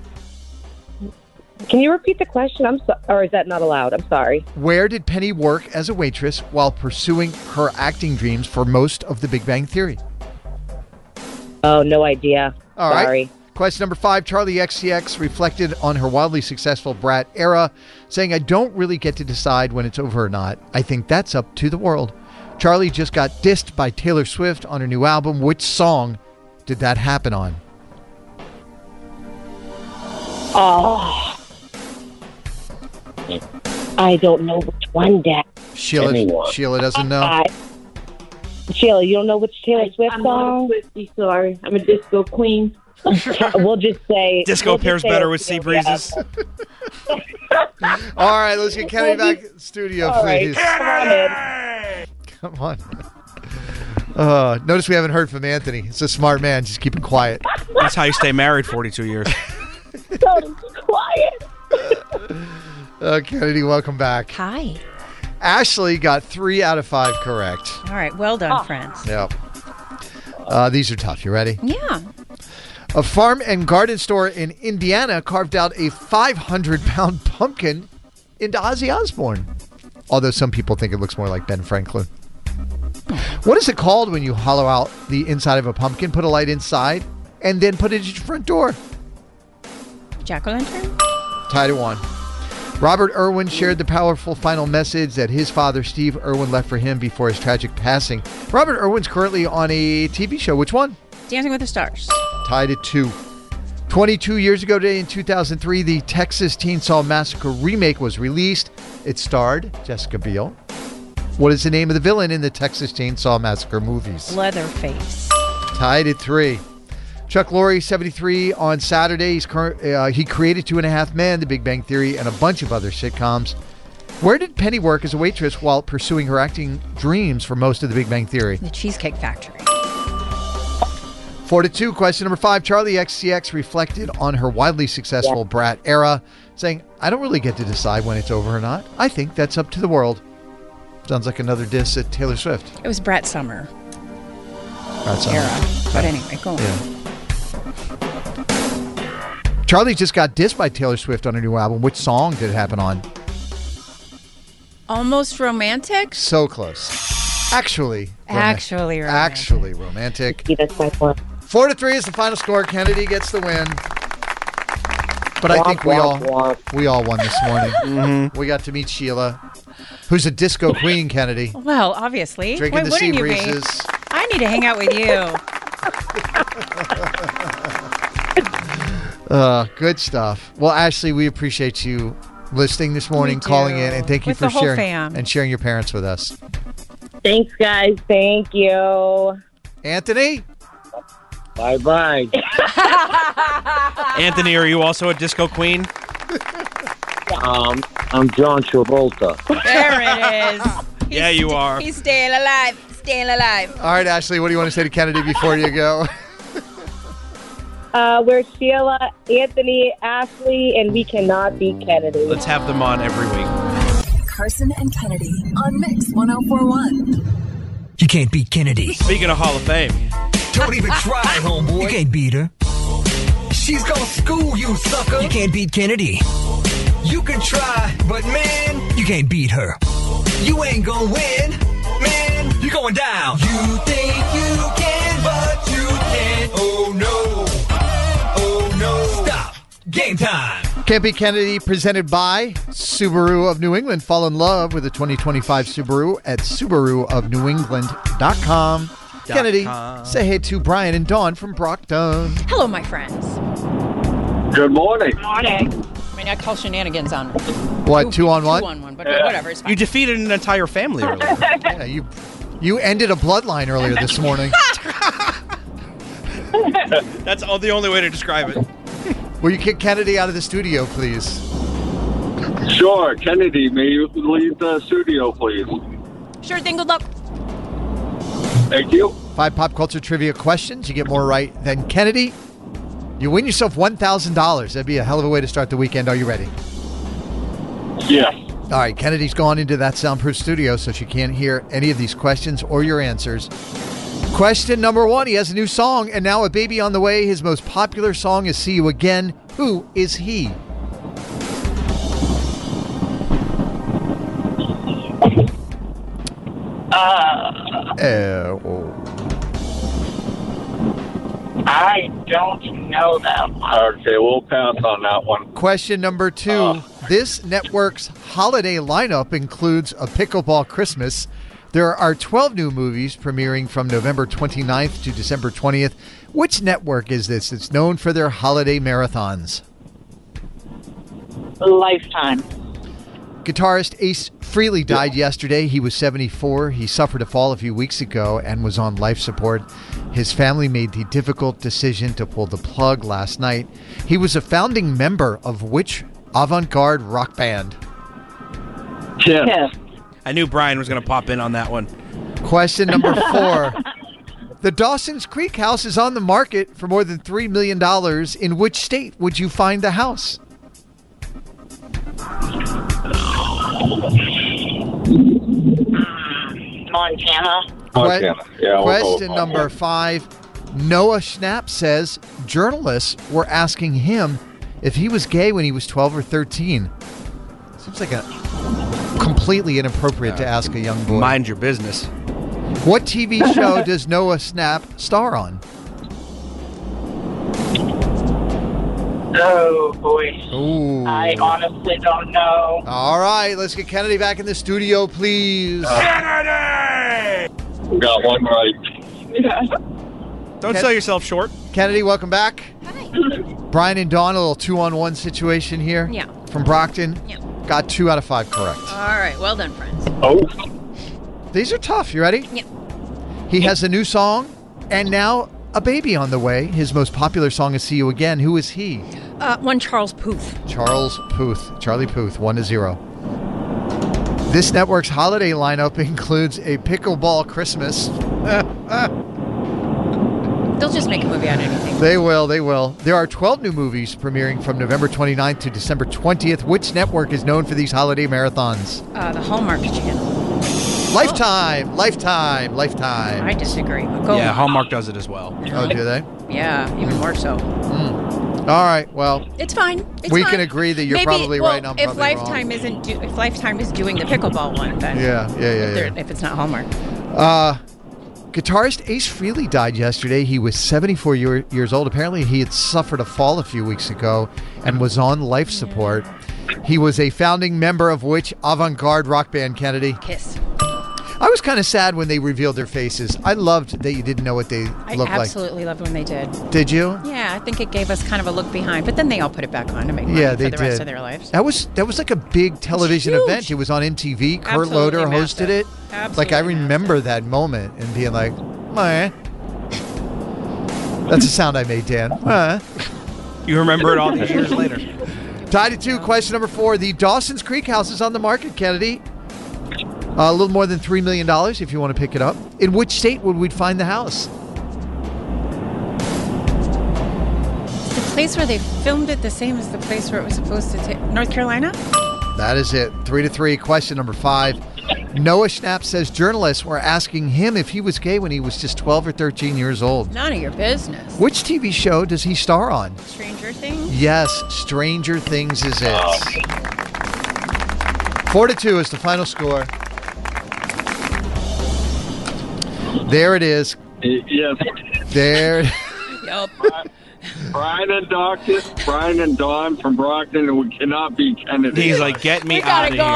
Can you repeat the question? Or is that not allowed? I'm sorry. Where did Penny work as a waitress while pursuing her acting dreams for most of The Big Bang Theory? Oh, no idea. All sorry. Right. Question number 5. Charlie XCX reflected on her wildly successful Brat era, saying, I don't really get to decide when it's over or not. I think that's up to the world. Charlie just got dissed by Taylor Swift on her new album. Which song did that happen on? Oh. I don't know which one, Dad. Sheila doesn't know. Sheila, you don't know which Taylor Swift song? I'm not a Swiftie, sorry. I'm a disco queen. We'll just say... Disco pairs better with sea breezes. All right, let's get Kennedy back in the studio, please. Right. Come on. Notice we haven't heard from Anthony. He's a smart man. Just keep it quiet. That's how you stay married 42 years. So quiet. Kennedy, welcome back. Hi. Ashley got 3 out of 5 correct. All right. Well done, friends. Yep. These are tough. You ready? Yeah. A farm and garden store in Indiana carved out a 500-pound pumpkin into Ozzy Osbourne, although some people think it looks more like Ben Franklin. What is it called when you hollow out the inside of a pumpkin, put a light inside, and then put it at your front door? Jack-o'-lantern? Tied at 1. Robert Irwin shared the powerful final message that his father, Steve Irwin, left for him before his tragic passing. Robert Irwin's currently on a TV show. Which one? Dancing with the Stars. Tied at 2. 22 years ago today in 2003, the Texas Chainsaw Massacre remake was released. It starred Jessica Biel. What is the name of the villain in the Texas Chainsaw Massacre movies? Leatherface. Tied at 3. Chuck Lorre, 73 on Saturday. He created 2.5 Men, The Big Bang Theory, and a bunch of other sitcoms. Where did Penny work as a waitress while pursuing her acting dreams for most of The Big Bang Theory? The Cheesecake Factory. 4-2. Question number 5. Charlie XCX reflected on her wildly successful Brat era, saying, I don't really get to decide when it's over or not. I think that's up to the world. Sounds like another diss at Taylor Swift. It was Brat Summer. Brat Summer. Era. But anyway, go on. Yeah. Charlie just got dissed by Taylor Swift on her new album. Which song did it happen on? Almost Romantic? So close. Actually romantic. Actually romantic. 4-3 is the final score. Kennedy gets the win. But I think we all won this morning. Mm-hmm. We got to meet Sheila, who's a disco queen, Kennedy. Well, obviously. Drinking the sea breezes. I need to hang out with you. Good stuff. Well, Ashley, we appreciate you listening this morning, calling in, and thank you for sharing and sharing your parents with us. Thanks, guys. Thank you. Anthony? Bye-bye. Anthony, are you also a disco queen? I'm John Travolta. There it is. Yeah, you are. He's staying alive. Staying alive. All right, Ashley, what do you want to say to Kennedy before you go? We're Sheila, Anthony, Ashley, and we cannot beat Kennedy. Let's have them on every week. Carson and Kennedy on Mix 104.1. You can't beat Kennedy. Speaking of Hall of Fame. Don't even try, homeboy. You can't beat her. She's gonna school you, sucker. You can't beat Kennedy. You can try, but man, you can't beat her. You ain't gonna win, man. You're going down. You think you can, but you can't. Oh no. Oh no. Stop. Game time. Can't Beat Kennedy, presented by Subaru of New England. Fall in love with the 2025 Subaru at SubaruofNewEngland.com. Kennedy, say hey to Brian and Dawn from Brockton. Hello, my friends. Good morning. Good morning. I mean, I call shenanigans on. What, 2-on-1? 2-on-1, but whatever. It's fine. You defeated an entire family earlier. Yeah, you ended a bloodline earlier this morning. That's the only way to describe it. Will you kick Kennedy out of the studio, please? Sure. Kennedy, may you leave the studio, please? Sure thing. Good luck. Thank you. 5 pop culture trivia questions. You get more right than Kennedy. You win yourself $1,000. That'd be a hell of a way to start the weekend. Are you ready? Yes. All right. Kennedy's gone into that soundproof studio, so she can't hear any of these questions or your answers. Question number 1. He has a new song and now a baby on the way. His most popular song is See You Again. Who is he? I don't know that one. Okay, we'll pass on that one. Question number 2. This network's holiday lineup includes A Pickleball Christmas. There are 12 new movies premiering from November 29th to December 20th. Which network is this? It's known for their holiday marathons. Lifetime. Guitarist Ace Frehley died yesterday. He was 74. He suffered a fall a few weeks ago and was on life support. His family made the difficult decision to pull the plug last night. He was a founding member of which avant-garde rock band? Kiss. I knew Brian was going to pop in on that one. Question number 4. The Dawson's Creek house is on the market for more than $3 million. In which state would you find the house? Montana. Yeah, Question number 5. Noah Schnapp says journalists were asking him if he was gay when he was 12 or 13. Seems like a completely inappropriate to ask a young boy. Mind your business. What TV show does Noah Schnapp star on? Oh, boy. Ooh. I honestly don't know. All right, let's get Kennedy back in the studio, please. Kennedy! Got one right. Don't sell yourself short. Kennedy, welcome back. Hi. Brian and Dawn, a little 2-on-1 situation here. Yeah. From Brockton. Yeah. Got 2 out of 5 correct. All right. Well done, friends. Oh. These are tough. You ready? Yeah. He has a new song and now a baby on the way. His most popular song is See You Again. Who is he? One Charles Puth. Charles Puth. Charlie Puth, 1-0. This network's holiday lineup includes A Pickleball Christmas. They'll just make a movie out of anything. They will. There are 12 new movies premiering from November 29th to December 20th. Which network is known for these holiday marathons? The Hallmark Channel. Lifetime. I disagree. But go. Yeah, Hallmark does it as well. Oh, do they? Yeah, even more so. All right. Well, it's fine. We can agree that you're probably right. I'm if probably Lifetime wrong. if Lifetime is doing the pickleball one, then Yeah. If it's not Hallmark. Guitarist Ace Frehley died yesterday. He was 74 years old. Apparently, he had suffered a fall a few weeks ago and was on life support. He was a founding member of which avant-garde rock band, Kennedy? Kiss. I was kind of sad when they revealed their faces. I loved that you didn't know what they looked like. I absolutely loved when they did. Did you? Yeah, I think it gave us kind of a look behind, but then they all put it back on to make money for the rest of their lives. That was like a big television event. It was on MTV. Kurt Loder hosted it. Like I remember that moment and being like, meh. That's a sound I made, Dan. You remember it all these years later. Tied at 2. Question number 4. The Dawson's Creek house is on the market, Kennedy. A little more than $3 million if you want to pick it up. In which state would we find the house? Is the place where they filmed it the same as the place where it was supposed to take? North Carolina? That is it. 3-3. Question number 5. Noah Schnapp says journalists were asking him if he was gay when he was just 12 or 13 years old. None of your business. Which TV show does he star on? Stranger Things? Yes, Stranger Things is it. 4-2 is the final score. There it is. Yes. There. Yup. Brian and Dawn from Brockton, and we cannot be Kennedy. He's like, get me out of here.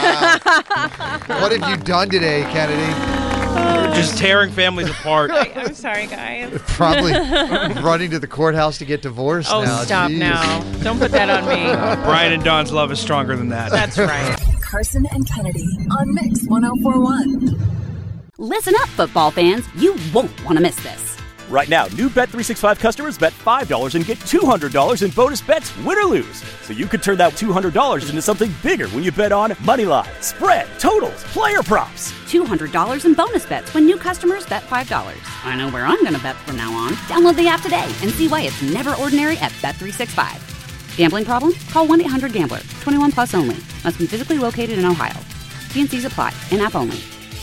Wow. What have you done today, Kennedy? Just tearing families apart. I'm sorry, guys. Probably running to the courthouse to get divorced Oh, now. stop Jeez. now. Don't put that on me. Brian and Dawn's love is stronger than that. That's right. Carson and Kennedy on Mix 104.1. Listen up, football fans. You won't want to miss this. Right now, new Bet365 customers bet $5 and get $200 in bonus bets, win or lose. So you could turn that $200 into something bigger when you bet on money line, spread, totals, player props. $200 in bonus bets when new customers bet $5. I know where I'm going to bet from now on. Download the app today and see why it's never ordinary at Bet365. Gambling problem? Call 1-800-GAMBLER. 21 plus only. Must be physically located in Ohio. T&Cs apply. In-app only.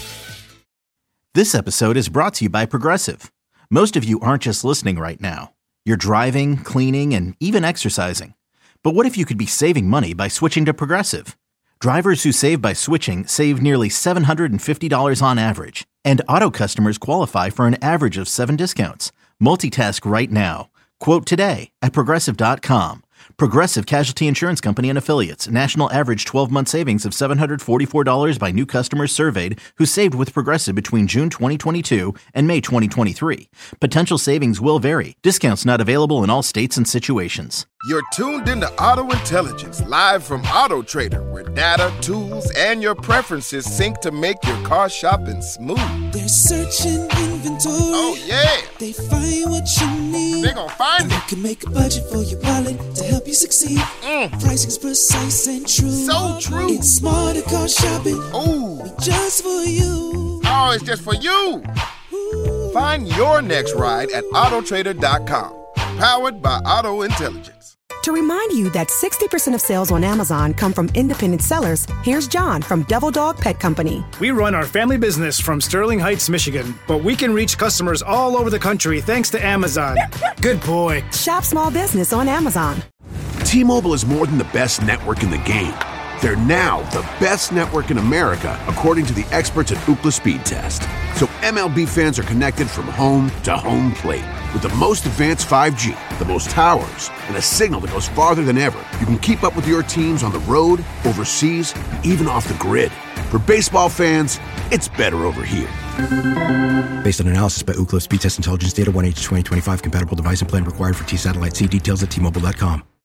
This episode is brought to you by Progressive. Most of you aren't just listening right now. You're driving, cleaning, and even exercising. But what if you could be saving money by switching to Progressive? Drivers who save by switching save nearly $750 on average. And auto customers qualify for an average of 7 discounts. Multitask right now. Quote today at Progressive.com. Progressive Casualty Insurance Company and Affiliates. National average 12-month savings of $744 by new customers surveyed who saved with Progressive between June 2022 and May 2023. Potential savings will vary. Discounts not available in all states and situations. You're tuned into Auto Intelligence, live from Auto Trader, where data, tools, and your preferences sync to make your car shopping smooth. They're searching inventory. Oh, yeah. They find what you need. They're gonna find it. You can make a budget for your wallet to help you succeed. Pricing's precise and true. So true. It's smarter car shopping. Ooh. Just for you. Oh, it's just for you. Ooh. Find your next ride at Autotrader.com. Powered by Auto Intelligence. To remind you that 60% of sales on Amazon come from independent sellers, here's John from Devil Dog Pet Company. We run our family business from Sterling Heights, Michigan, but we can reach customers all over the country thanks to Amazon. Good boy. Shop small business on Amazon. T-Mobile is more than the best network in the game. They're now the best network in America, according to the experts at Ookla Speed Test. So MLB fans are connected from home to home plate. With the most advanced 5G, the most towers, and a signal that goes farther than ever, you can keep up with your teams on the road, overseas, and even off the grid. For baseball fans, it's better over here. Based on analysis by Ookla Speed Test Intelligence Data, 1H2025 compatible device and plan required for T-Satellite. See details at T-Mobile.com.